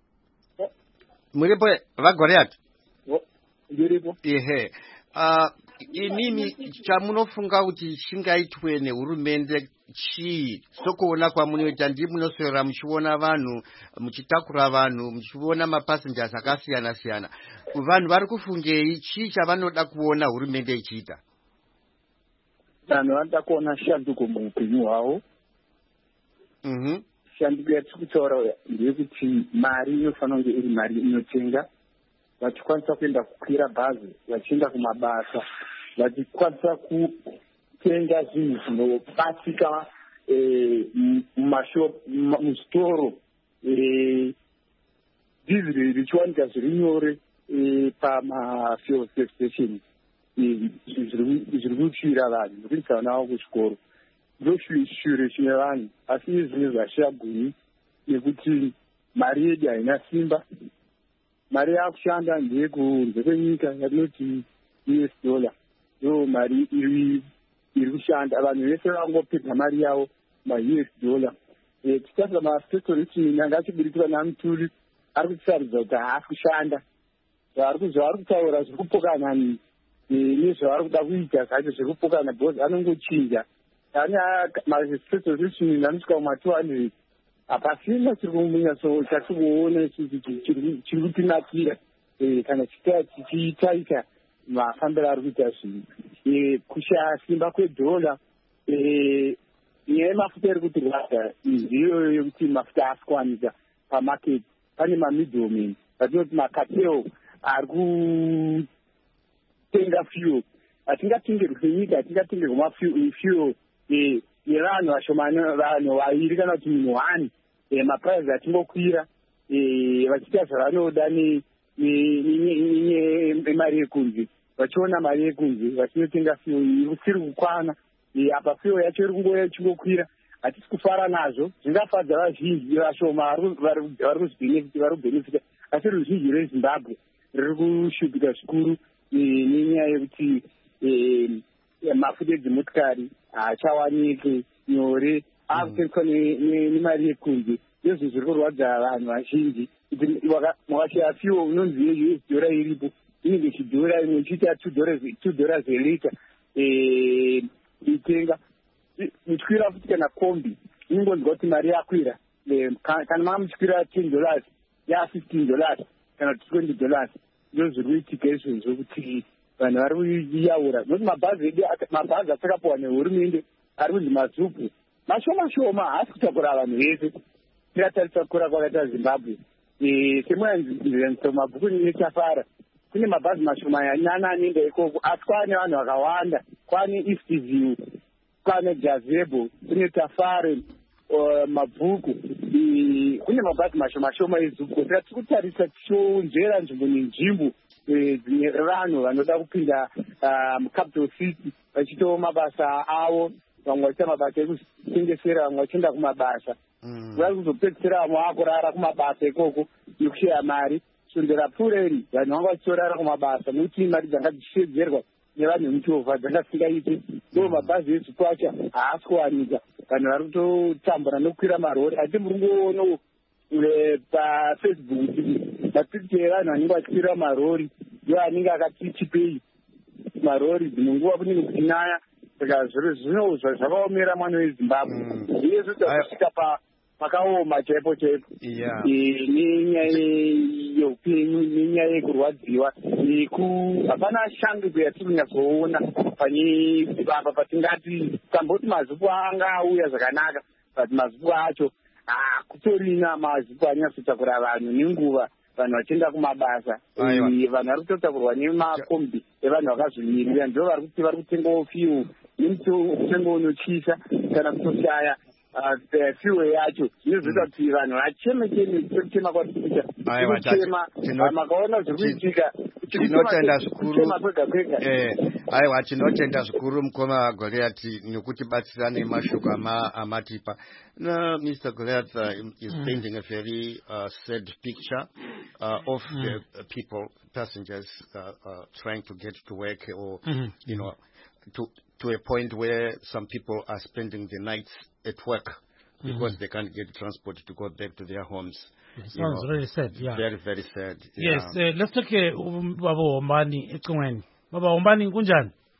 Muripo va Goliath. Muripo. Ehe. inini chamunofunga kuti chingaitwe nehurumende chii sokuona kwamunoita ndi munoswera muchiona vanhu muchitakura vanhu muchiona mapassengers akasiyana siyana vanhu vari kufungei chii chavanoda kuona hurumende ichiita vanhu vanoda kuona shanduko muupenyu hwavo shanduko yatiri kutaura ndeyekuti mari inofanira kunge iri mari inotenga vachikwanisa kuenda kukwira bhazi vachienda kumabasa vachikwanisa kutenga zvinhu zvinobatsika muzvitoro dhiziri richiwanika zviri nyore pamafuel station zviri kutsvira vanhu nokuendesa vana vavo kuchikoro ndoshure chine vanhu asi izvine zvashaguni nekuti mari yedu haina simba mari yakushanda ndeyekunze kwenyika yatinoti $, ndo mari iri kushanda vanhu vese vangopedza mari yavo $. Titarisa masecurity anga achiburikira namutuli ari kutisaridza kuti haasi kushanda zvaari kutaura zviri kupokana nezvavari kuda kuita zvacho zviri kupokana because anongochinja masecurity anosvika kuma200 hapasina chiri kunyatso chatiri kuona isusu chiri kutinakira kana chichitaita mafambiro ari kuita zvinhu kushaya simba kwedhola nyaya yemafuta iri kutirwadza ndiyo yekuti mafuta asi kuwanika pamaketi pane mamiddlemen vatinoti macartel ari kutenga fuel hatingatengerwi senyika hatingatengerwa mafuel yevanhu vashomani vanhu vairi kana kuti munhu 1 maprice atingokwira vachiita zvavanoda nemari yekunze vachiona mari yekunze vachinotenga fuel isiri kukwana apa fuel yacho iri kungoya ichingokwira hatisi kufara nazvo zvingafadza vazhinji vashoma vari kuzibhenefita vari kubhenefita asi ruzhinji rwezimbabwe riri kushupika zvikuru nenyaya yekuti mafuta edzimotikari haachawanike nyore akutengeswa nemari yekunze ndizvo zviri kurwadza vanhu vazhinji kuti wakashaya fuel unonzi $US iripo inenge chidhora imwe ichiita $2 elita itenga muchikwira futi kana kombi inongonzwa kuti mari yakwira kana mava muchikwira $10 $15 kana $20 ndo zviri kuitika izvozvo kuti vanhu vari kuyaura nokuti mabhazi edu mabhazi atakapiwa nehurumende ari kunzi mazupu mashoma shoma haasi kutakura vanhu vese tikatarisa kukura kwakaita zimbabwe semuyanzisa mabhuku nechafara kune mabhazi mashoma yanana anoenda ikoko asi kwaane vanhu vakawanda kwaane East View kwaane Gazebo kune Tafare mabhuku kune mabhazi mashoma shoma ezuku saka tiri kutarisa tichionzvera nzvimbo nenzvimbo dzine vanhu vanoda kupinda mucapital city vachitawo mabasa avo vamwe vachiita mabasa ekutengesera vamwe vachienda kumabasa vari kuzopedzisira vamwe vakurara kumabasa ikoko nekushaya mari sondera pfuureri vanhu vanga vachitorara kumabasa nokuti mari dzanga dzichishedzerwa nevanhu vemuchovha dzanga dzisingaiti ndo mabhazi ezuku acho haasi kuwanika vanhu vari kutotambura nokukwira marori hati muri kungoona pafacebook mapikiti evanhu anenge vachikwira marori ndo anenge akati chipei marori dzimwe nguva kunenge kuchinaya saka zvino zvakaomera mwana wezimbabwe uye zvotasvika pakaoma chaipo chaipo nenyaya yeupenyu nenyaya yekurwadziwa hapana shanduko yatiri kunyatsoona pane apa patingati tamboti mazupu anga auya zvakanaka but mazupu acho kutorina mazupu anyatsotakura vanhu nenguva vanhu vachienda kumabasa vanhu vari kutotakurwa nemakombi evanhu vakazvimirira ndo vari kutengawo fuel nemutengo unochisa kana kutoshaya fuel yacho zvinozoita kuti vanhu vacheme kuchema kwatikuita kuchema makaona zviri kuitika tinotenda zvikuru aiwa tinotenda zvikuru mukoma Goliath nekutibatsira nemashoko amatipa. Mr. Goliath is painting a very sad picture of the people, passengers trying to get to work or you know to a point where some people are spending the nights at work because they can't get transport to go back to their homes. Sounds very sad, yeah. Very, very sad. Yes, let's take Baba Wombani. Baba Wombani, kunjani?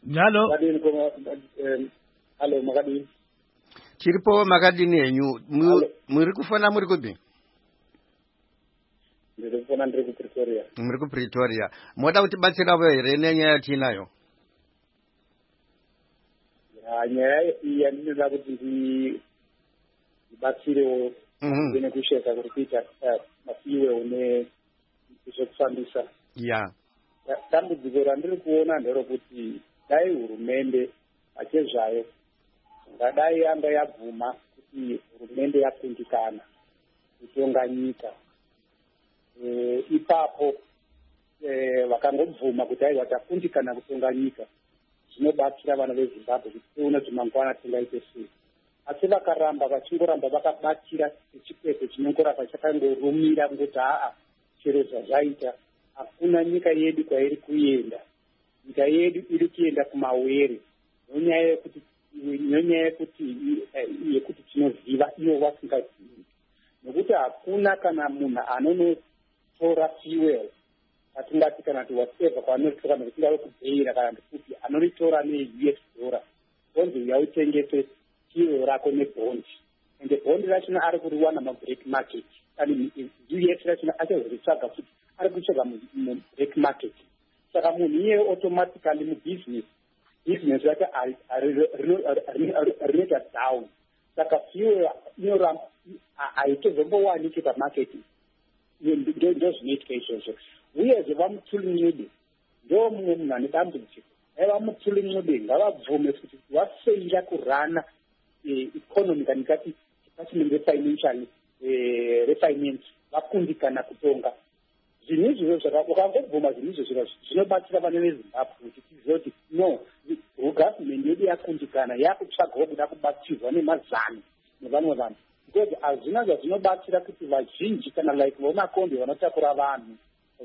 njalo Hello Makadini. Chiripo Makadini yenyu muri kufona muri kupi? Ndiri kufona ndiri ku Pretoria. Muri ku Pretoria. Moda kuti batsira here nenyaya tinayo. Nyaya iyi ndinoda kuti ndibatsirewo kusheka kuti kuita mafiwe une zvekufambisa. Dambudziko randiri kuona nderokuti dai hurumende achezvayo ngadai yanga yabvuma kuti hurumende yakundikana kutonga nyika. Ipapo vakangobvuma kuti aiwa takundikana kutonga nyika zvinobatsira vana veZimbabwe kuti tione kuti mangwana tingaite sei. Asi vakaramba vachingoramba vakabatira chikweto chinongoramba chakangorumira ngoti chero zvazvaita hakuna nyika yedu kwairi kuenda. Nyika yedu iri kuenda kumawere nonyaya yekuti tinoziva ivo vasingazivi, nekuti hakuna kana munhu anonotora fuel atingati kana kuti whatever kwaanotora kana tingave kubheira kana ndikuti anoritora ne-US dollar onzi yautengese fuel rako nebhondi, ende bhondi rachona ari kuriwana mabreak market kandi US rachona achazoritsvaga futi ari kutsvaga mubreak market. Saka munhu iye automatically mubusiness yake rinoita down. Saka fuel inoramba haitozombowaniki pamarket. Ndozvinoitika izvozvo. Uyezve vaMutsulinyude ndo mumwe munhu ane dambudziko. VaMutsulinyude ngavabvume kuti wafeira kurana economy kana ikati department refinancial refinance vakundikana kutonga. Zvinhu izvozvo ukangobvuma zvinhu izvozvo zvinobatsira vana veZimbabwe kuti tizive kuti no, government yedu yakundikana yakutsvagawo kuda kubatsirwa nemazano nevamwe vanhu, because hazvina zvazvinobatsira kuti vazhinji kana like vomakombi vanotakura vanhu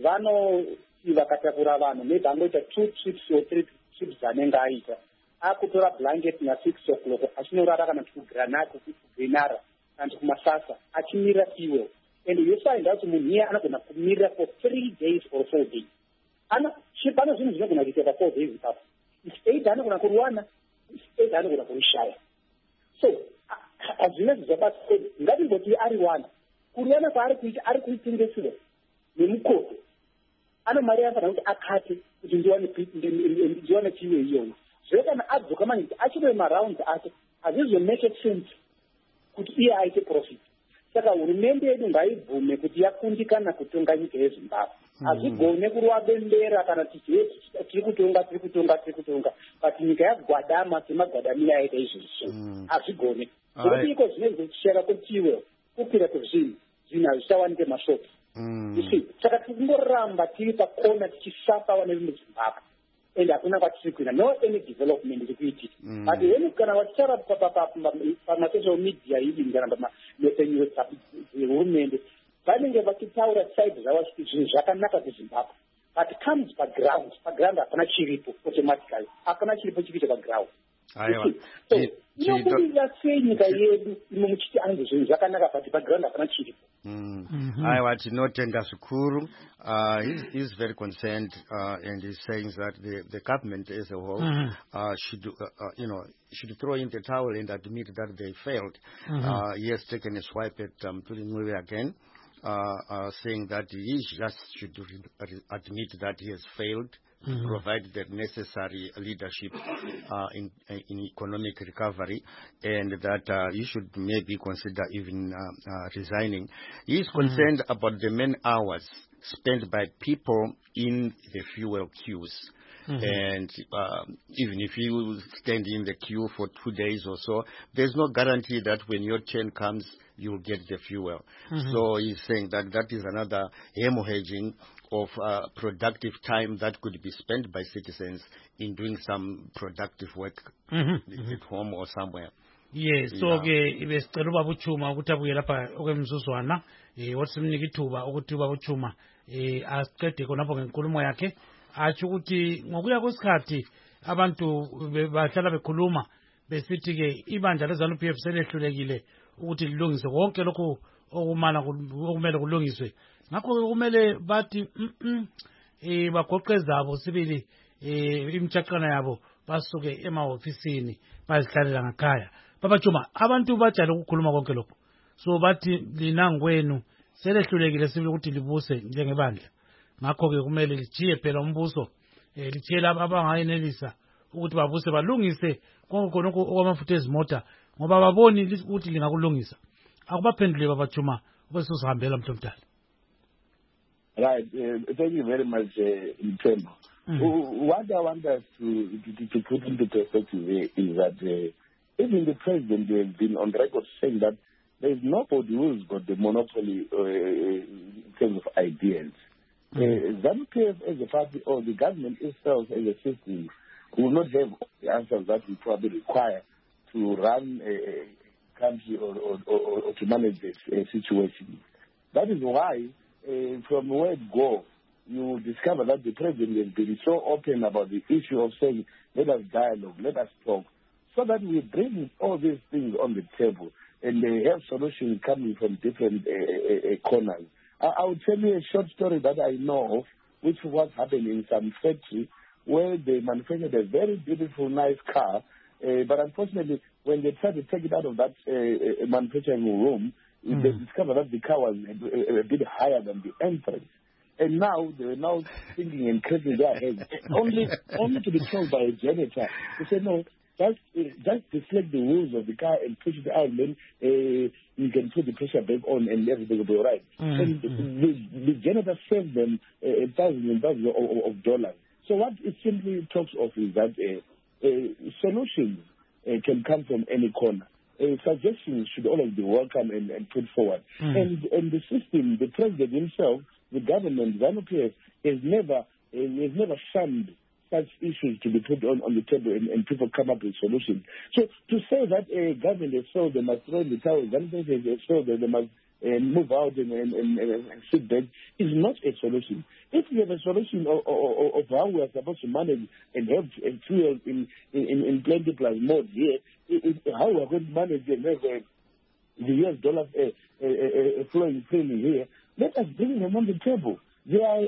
vakatakura vanhu maybe angoita 2 trips or 3 trips anenge aita akutora blanket na6 o'clock achinorara kana kugrenara kana kumasasa achimirira fuel. And you find out munhu iye anogona kumirira for 3 days or 4 days. Pane zvinhu zvinogona kuita 4 days ipapo. Either anogona kuruwana, either anogona kurushaya. So hazvina zvizabatsira ngatimboti ari wana kuruwana kwaari kuita ari kuitengesera nemukoto ano mari yafanira kuti akate kuti ndiwane chiwe iyoyo. Zvino kana adzoka manje achine maraundi ake hazvizomake sense kuti iye aite profit. Saka hurumende yedu ngaibvume kuti yakundikana kutonga nyika yeZimbabwe. Hazvigone kuruwa bendera kana tiri kutonga but nyika yagwadama semagwadamire aita izvozvo. Hazvigone. Kuti iko zvinenge zvichisheka kutiwe kupira kwezvinhu hazvichawanike mashopu. Saka tingoramba tiri pakona tichisapa vana vemuZimbabwe ende hakuna kwatiri kuenda, no any development iri kuitika. But when kana vachitara pamasocial media idingaramba mesenyuro dzehurumende vanenge vachitaura side zvavo kuti zvinhu zvakanaka kuZimbabwe, but comes paground hapana chiripo automatically, hapana chiripo chikuita paground. So inobudirira sei nyika yedu imwe muchiti ange zvinhu zvakanaka but paground hapana chiripo. Aiwa tinotenda zvikuru. He's very concerned and he's saying that the government as a whole should throw in the towel and admit that they failed. He has taken a swipe at Mtuli again, saying that he just should admit that he has failed to provide the necessary leadership in economic recovery, and that he should maybe consider even resigning. He is concerned about the many hours spent by people in the fuel queues. And even if you stand in the queue for 2 days or so, there's no guarantee that when your turn comes, you'll get the fuel. So he's saying that that is another hemorrhaging of productive time that could be spent by citizens in doing some productive work at home or somewhere. Yes, so ke ibesicela ubaba uChuma ukuthi abuye lapha okwemzuzwana wasimnika ithuba ukuthi ubaba uChuma asiqede khonapho ngenkulumo yakhe athi ukuthi ngokuya kwesikhathi abantu bahlala bekhuluma besithi ke ibandla leZANU-PF selehlulekile ukuthi lilungise konke lokho okumele kulungiswe. Ngakho kumele bathi bagoqe zabo sibili imtshaqana yabo basuke emahofisini bazihlalela ngakhaya. Baba Chuma, abantu bajale ukukhuluma konke lokho. So bathi lina ngwenu selehlulekile sibili ukuthi libuse njengebandla. Ngakho ke kumele lijiye phela umbuso litshela abangayenelisa ukuthi babuse balungise konke khonokho okwamafutha ezimota ngoba baboni ukuthi lingakulungisa. Akubaphendule Baba Chuma bese usihambela Mhlomdala. Right. Thank you very much, Mthembu. What I want us to put into perspective here is that even the president has been on record saying that there is nobody who's got the monopoly in terms of ideas. ZANU-PF as a party or the government itself as a system will not have the answers that we probably require to run a country or to manage this situation. That is why, from where it goes, you will discover that the president has been so open about the issue of saying, let us dialogue, let us talk, so that we bring all these things on the table and they have solutions coming from different corners. I will tell you a short story that I know of, which was happening in some factory where they manufactured a very beautiful, nice car, but unfortunately, when they tried to take it out of that manufacturing room, they discovered that the car was a bit higher than the entrance. And now they were now thinking and cracking their heads, only to be told by a janitor to say, no, just deflect the wheels of the car and push it out, and then you can put the pressure back on and everything will be all right. And the janitor saved them thousands and thousands of dollars. So what it simply talks of is that solutions can come from any corner. Suggestions should always be welcome and put forward. And the system, the president himself, the government, ZANU-PF, has never shunned such issues to be put on the table and people come up with solutions. So to say that a government has failed, they must throw in the towel, ZANU-PF has failed, they must move out and sit back, is not a solution. If we have a solution of how we are supposed to manage and have fuel in plenty plus more here, how we are going to manage and have the US dollar flowing freely here, let us bring them on the table. There are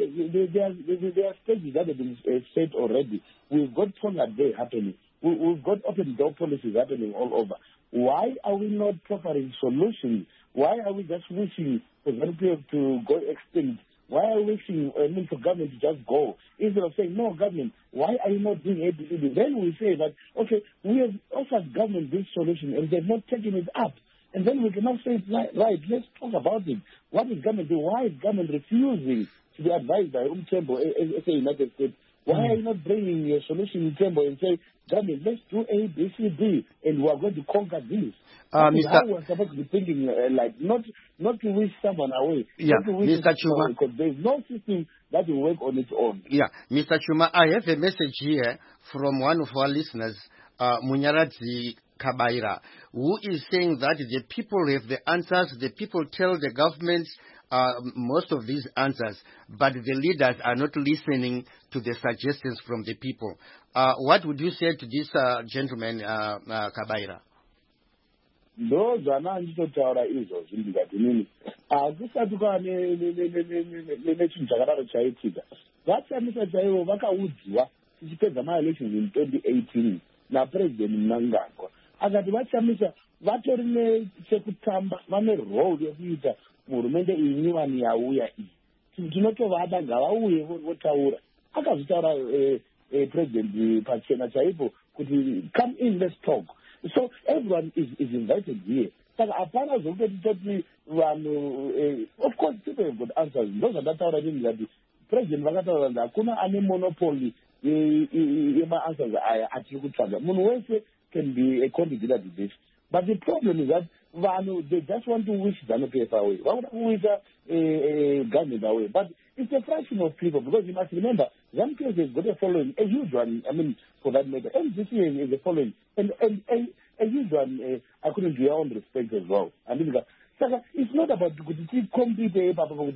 stages that have been set already. We've got Tonga Day happening. We've got open door policies happening all over. Why are we not providing solutions? Why are we just wishing for ZANU-PF to go extinct? Why are we wishing for government to just go? Instead of saying, no, government, why are you not doing ABCD? Then we say that, okay, we have offered government this solution and they've not taken it up. And then we can now say, right, let's talk about it. What is government doing? Why is government refusing to be advised by Umthembu as a United States? Why are you not bringing a solution in Umthembu and say, government, let's do A, B, C, D, and we are going to conquer this? How we're supposed to be thinking, not to wish someone away. Yeah, Mr. Chuma. Because there's no system that will work on its own. Yeah, Mr. Chuma, I have a message here from one of our listeners, Munyaradzi Kabaira, who is saying that the people have the answers, the people tell the government most of these answers, but the leaders are not listening to the suggestions from the people. What would you say to this gentleman, Kabaira? Those are not nditotaura izvozvo ndikati nini hakusati kwane nechinhu chaitika vatsamisa chaivo vakaudzwa tichipedza maelections in 2018 napresident Mnangagwa akati vatsamisa vatori nechekutamba vane role yekuita hurumende iyi nyuwani yauya iyi tinotovada ngavauye votaura akazotaura president pachena chaipo kuti come in, let's talk. So everyone is invited here. Of course, people have got answers. Those are that already that the president hakuna any monopoly answers can be a contributor to this. But the problem is that they just want to wish ZANU-PF away. Why would we wish a government away? But it's a fraction of people, because you must remember, ZANU-PF has got a following, a huge one, for that matter. MDC is a following, and a huge one, according to your own respect as well. It's not about to compete, it's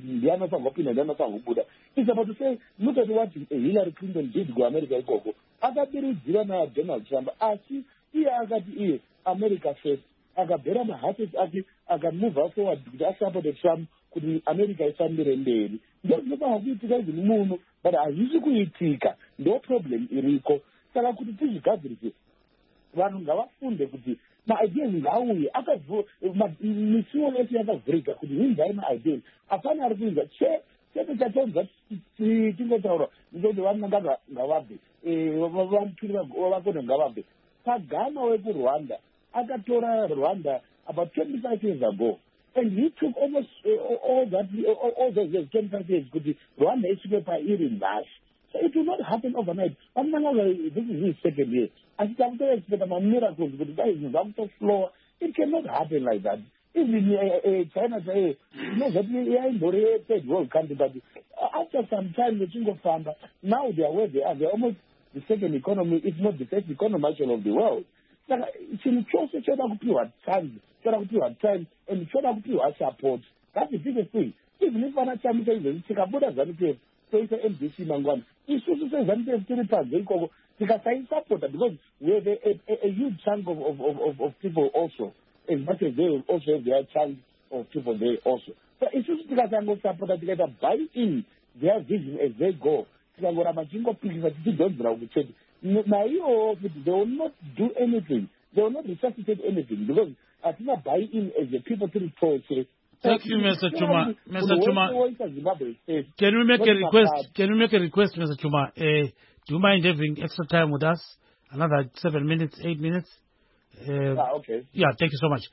about to say, look at what Hillary Clinton did to America. Donald Trump, America first. Akabhera mahati ake akamove forward kuti asapota Trump kuti America ifambire mberi. Ndokuitika izvi muno, but hazvisi kuitika. Ndo problem iriko. saka kuti tizvigadzirise vanhu ngavafunde kuti maideas ngauye misiwo yese yakavhurika kuti hinzai maideas hapana ari kuinza chete chatonza tingotaura ndoti vananga ngavabve vakone ngavabve Kagame wekurwanda akatora Rwanda about 25 years ago, and he took almost all those years, 25 years, because Rwanda is super in Nash. So it will not happen overnight. This is his second year. I can't expect a miracle, but that is out of floor. It cannot happen like that. Even China say, that we are in the third world country, but after some time, the Chingo farmer, now they are where they are. They're almost the second economy, if not the first economy of the world. Chose choda kupiwa time and choda kupiwa support. That's the biggest thing. Even if one time says tikabuda zanite toisa MDC mangwana isusu says zanite tiri paziko tikasai support because we have a huge chunk of people also, as much as they also have their chunk of people there also. So isusu tikasai support together buy in their vision as they go. Tikangora majingo piki don't change. They will not do anything. They will not resuscitate anything because I think I buy in as the people to report. Thank you, Mr. Chuma. Mr. Chuma, can we make a request? Can we make a request, Mr. Chuma? Do you mind having extra time with us? Another 7 minutes, 8 minutes? Okay. Yeah, thank you so much.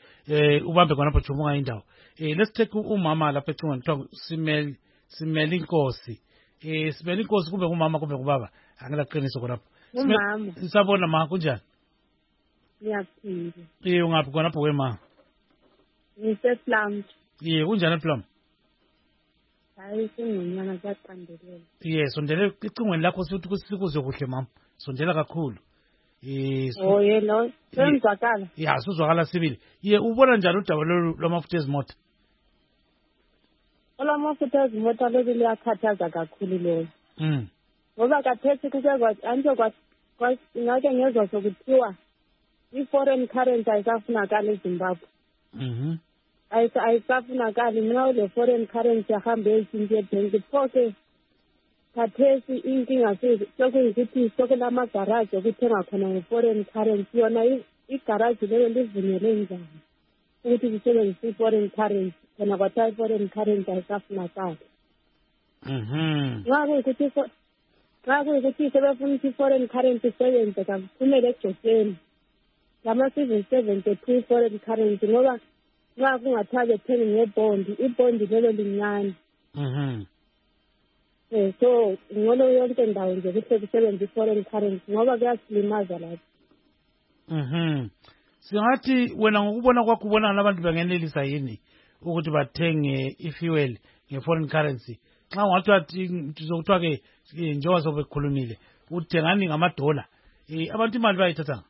Let's take umama lapha ecingo simele inkosi. Simele inkosi kumbe umama kumbe ubaba. Angela qiniso khonapho. Umama. Sabona ma kunjani? Ngiyaphila. Ungaphi khonapho wema? Ngiseplum. Kunjani eplum? Hayi sengonyana kaqandelela. Sondela icingweni lakho sithi kusikuzwe kuhle mama. Sondela kakhulu. Yelo. Senzakala. Sizwakala sibili. Ubona njani udaba lwamafutha ezimota? Olamafutha ezimota liyakhathaza kakhulu leyo. Ngoba kathesi ngake ngezwa sokuthiwa i-foreign currency ayisafunakali eZimbabwe. Ayisafunakali nxa ule foreign currency ahambe eyitshintshe ebhenki. Pho-ke kathesi inkinga sokuyikuthi sokulamagaraji okuthenga khona nge-foreign currency. Yona igaraji leyo livumele njani ukuthi lisebenzise i-foreign currency khona kwathiwa i-foreign currency ayisafunakali. Nxa kuyikuthi sebefuna ukuthi i-foreign currency isebenze kakuphumele egcotsheni lama-civil servant ephiwa i-foreign currency ngoba nxa kungathiwa bethengi ngebhondi, ibhondi lelo lincane. So ngcono yonke ndawo nje kuhle kusebenza i-foreign currency ngoba kuyasilimaza lapho. Singathi wena ngokubona kwakho ubona abantu bangenelisa yini ukuthi bathenge i-fuel nge-foreign currency? Xa ungathiwa ke njengoba sobekhulumile uthengani ngamadola, abantu imali bayithatha?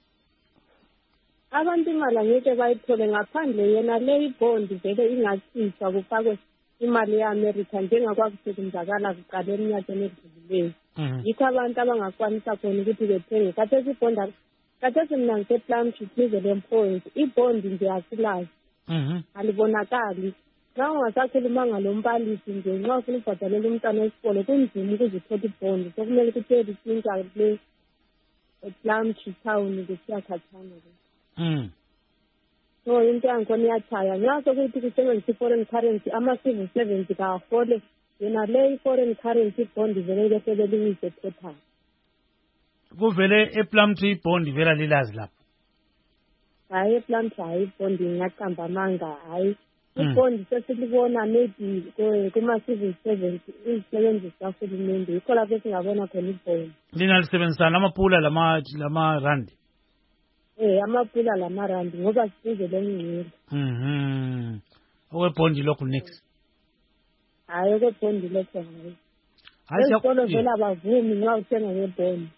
Abantu imali angeke bayithole ngaphandle yena le ibhondi vele ingatshiswa kufakwe imali ye-America njengakwakusenzakala kuqala eminyakeni edlulileyo. Yikho abantu abangakwanisa khona ukuthi bethenge. Kathesi mina ngiseplum Tree Point, ibhondi nje asilazi. Alibonakali. Nxa ungasakhulumanga lombalisi nje nxa ufuna ukubhadalela umntwana wesikole kunzima ukuze uthole ibhondi. Sokumele ukuthi elitshintsha le Plum Tree Town kusiya khatshana. So into yankhona iyatshaya. Nxa sokuthi kusebenzisa i-foreign currency ama-civil servants kawahole yena le i-foreign currency ibhondi vele beseleliyise total. Kuvele ePlum Tree ibhondi vela lilazi lapho? Hayi ePlum Tree hayi ibhondi ngaqamba amanga hayi. Ibhondi sesilibona maybe kuma-civil servants izisebenzi zikahulumende yikho lapho esingabona khona ibhondi. Linalisebenzisana amapula lamarandi? Amapula lamarandi ngoba size lengcwele. Okwebhondi lokhu next? Hayi okwebhondi lokhu hayi. Ezikolo vele abavumi nxa uthenga ngebhondi.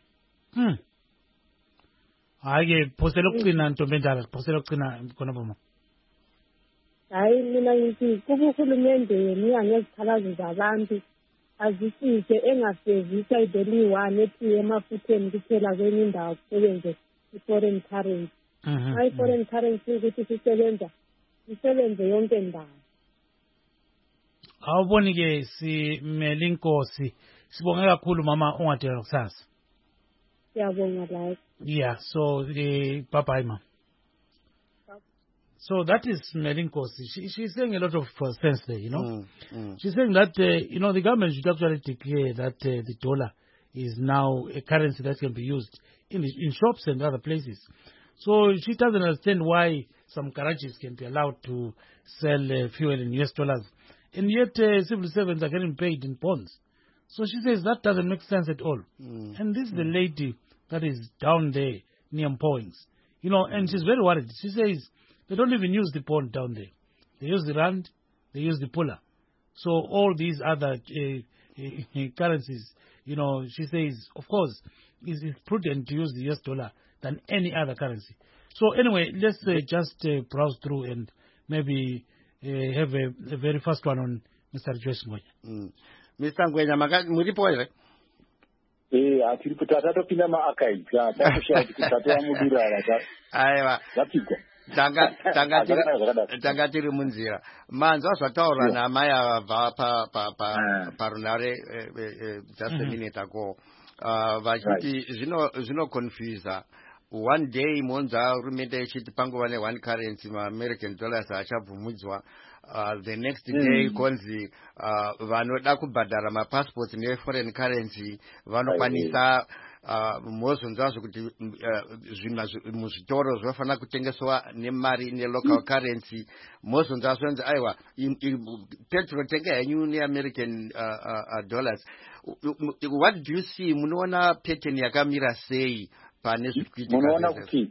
Hayi-ke phosela ukucina ntombi endala, phosela ukucina khonapho ma. Hayi mina ngithi kuba uhulumende yena ngezikhalazo zabantu azisise engasevisa ideli one ethi emafutheni kuphela kwenye indawo kusebenze i-foreign currency. I-foreign currency ukuthi sisebenze yonke ndawo. Awuboni-ke simele inkosi. Sibonge kakhulu mama ungadela kusasa. Siyabonga lapho. Yeah, so bye-bye, ma. So that is Melinkosi. She's saying a lot of sense there, you know. She's saying that, the government should actually declare that the dollar is now a currency that can be used in shops and other places. So she doesn't understand why some Karachis can be allowed to sell fuel in US dollars. And yet civil servants are getting paid in bonds. So she says that doesn't make sense at all. And this is the lady that is down there near Mpoings. And she's very worried. She says they don't even use the bond down there. They use the rand, they use the pula. So all these other currencies, she says, of course, it's prudent to use the US dollar than any other currency. So anyway, let's just browse through and maybe have a very first one on Mr. Joyce Ngwenya. Mr. Ngwenya, muripo ere? Atiri kutatopinda maarchives. Takushaya kuti tatowa mudurara. Aiwa. Zapigwa. Tanga tiri munzira. Manzwa zvataura namai ava parunare just a minute ago. Vachiti zvino confuse. One day monza hurumende ichiti panguva ne1 currency American dollars achabvumudzwa. The next day konzi vanoda kubhadhara mapassports ne-foreign currency vanokwanisa mozonzwazvo kuti muzvitoro zvinofanira kutengeswa nemari ne-local currency. Mozonzwazvo nzi aiwa petrol tenga henyu ne-American dollars. What do you see? Munoona pattern yakamira sei pane zvikuitika? Munoona kuti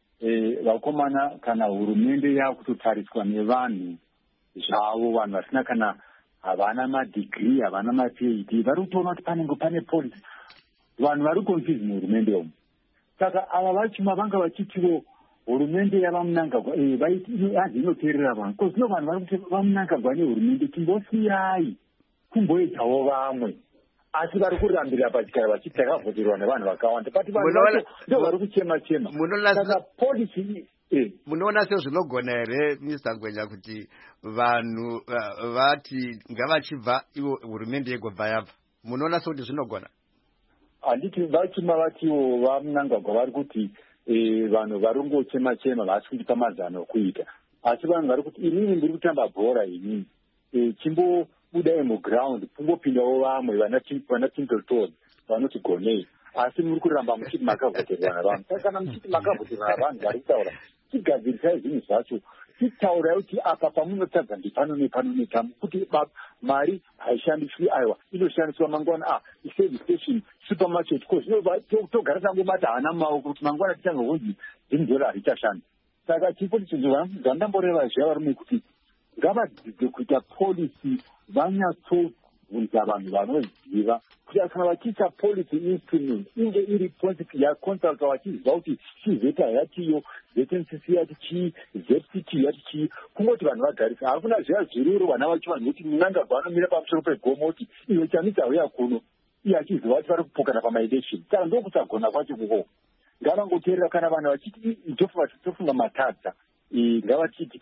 vakomana kana hurumende yakutotariswa nevanhu zvavo, vanhu vasina kana havana madegree, havana maPhD, vari kutoona kuti pane policy. Vanhu vari confused muhurumende umu. Saka ava vachima vanga vachitiwo hurumende yavamunangagwa hanzi inoteerera vanhu. Kozino vanhu vari kuti vamunangagwa nehurumende timbosiyai kumboedzawo vamwe. Asi vari kurambira pachikara vachiti takavhoterwa nevanhu vakawanda. But vanhu ndo vari kuchema-chema. Saka policy munoona sezvinogona here Mr. Ngwenya kuti vanhu vati ngavachibva ivo hurumende yegobva yabva? Munoona sekuti zvinogona? Handiti vachima vatiwo vamunangagwa vari kuti vanhu vari kungochema-chema vasi kundipa mazano okuita. Asi vanhu vari kuti inini ndiri kutamba bhora inini chimbobudai muground kumbopindawo vamwe vana Tinkelton vanoti gonei. Asi muri kuramba muchiti makavhoterwa navanhu. Saka kana muchiti makavhoterwa navanhu vari kutaura tigadzirisai zvinhu zvacho, titaurai kuti apa pamunotadza ndipano nepano nepano, kuti mari haishandiswi aiwa inoshandiswa mangwana service station, supermarket, togara tangomata hana maoko kuti mangwana titange kunzi $10 richashanda. Saka chipo chinhu zvandamboreva zviya varume kuti ngavadzidze kuita policy, vanyatsobvunza vanhu vanoziva kuti kana vachiita policy instrument inge iri policy yaconsulta vachiziva kuti chizeta yatiyo, ZNCC yati chii, ZCT yati chii, kungoti vanhu vagarisa. Hakuna zviya zviruru vana vachiva nokuti munangagwa anomira pamusoro pegomo kuti iwe chamisa uya kuno iye achiziva kuti vari kupokana pamaelection. Saka ndokusagona kwacho kuko. Ngavangoteerera kana vanhu vachiti tofunga matadza, ngavachiti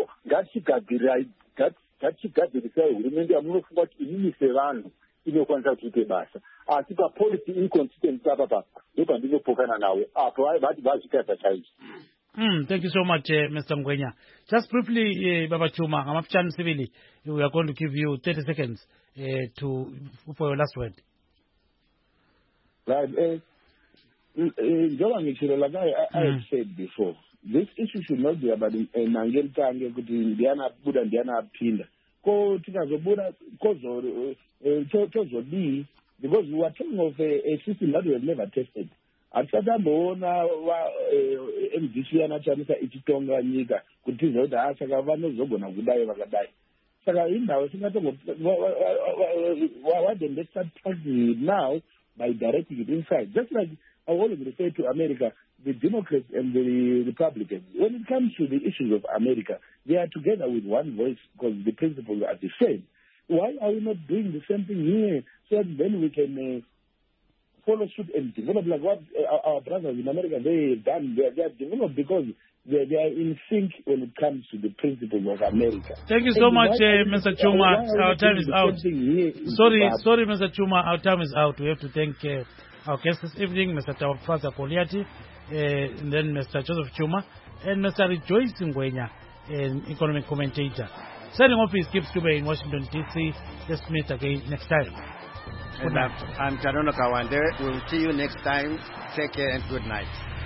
ngatichigadzirisai hurumende yamunofunga kuti inini sevanhu inokwanisa kuite basa. Asi papolicy inconsistency apapa ndopandinopokana nawe apo vati vazvikaita chaizvo. Thank you so much, Mr. Ngwenya. Just briefly, Baba Chuma, Amapchan Civili, we are going to give you 30 seconds for your last word. Right. Like I said before, this issue should not be about Nangel Tange, Indiana, Buddha, Indiana, Pinda. Ko tikazobuda tozobi, because we are talking of a system that we have never tested. Atsatamboona MDC anachamisa ichitonga nyika kuti zvoda saka vanozogona kudai vakadai. Saka indawo singatongo why then they start taxing it now by directing it inside. Just like I always refer to America, the Democrats and the Republicans. When it comes to the issues of America, they are together with one voice because the principles are the same. Why are we not doing the same thing here so that then we can follow suit and develop like what our brothers in America they have done? They are developed because they are in sync when it comes to the principles of America. Thank you so much, Mr. Chuma. Our time is out. Sorry, Mr. Chuma. Our time is out. We have to thank Our guests this evening, Mr. Tawakfaza Poliati, and then Mr. Joseph Chuma, and Mr. Rejoice Ngwenya, an economic commentator. Signing off is Gibbs Dube in Washington, D.C. Let's meet again next time. Good night. I'm Charono Kawande. We'll see you next time. Take care and good night.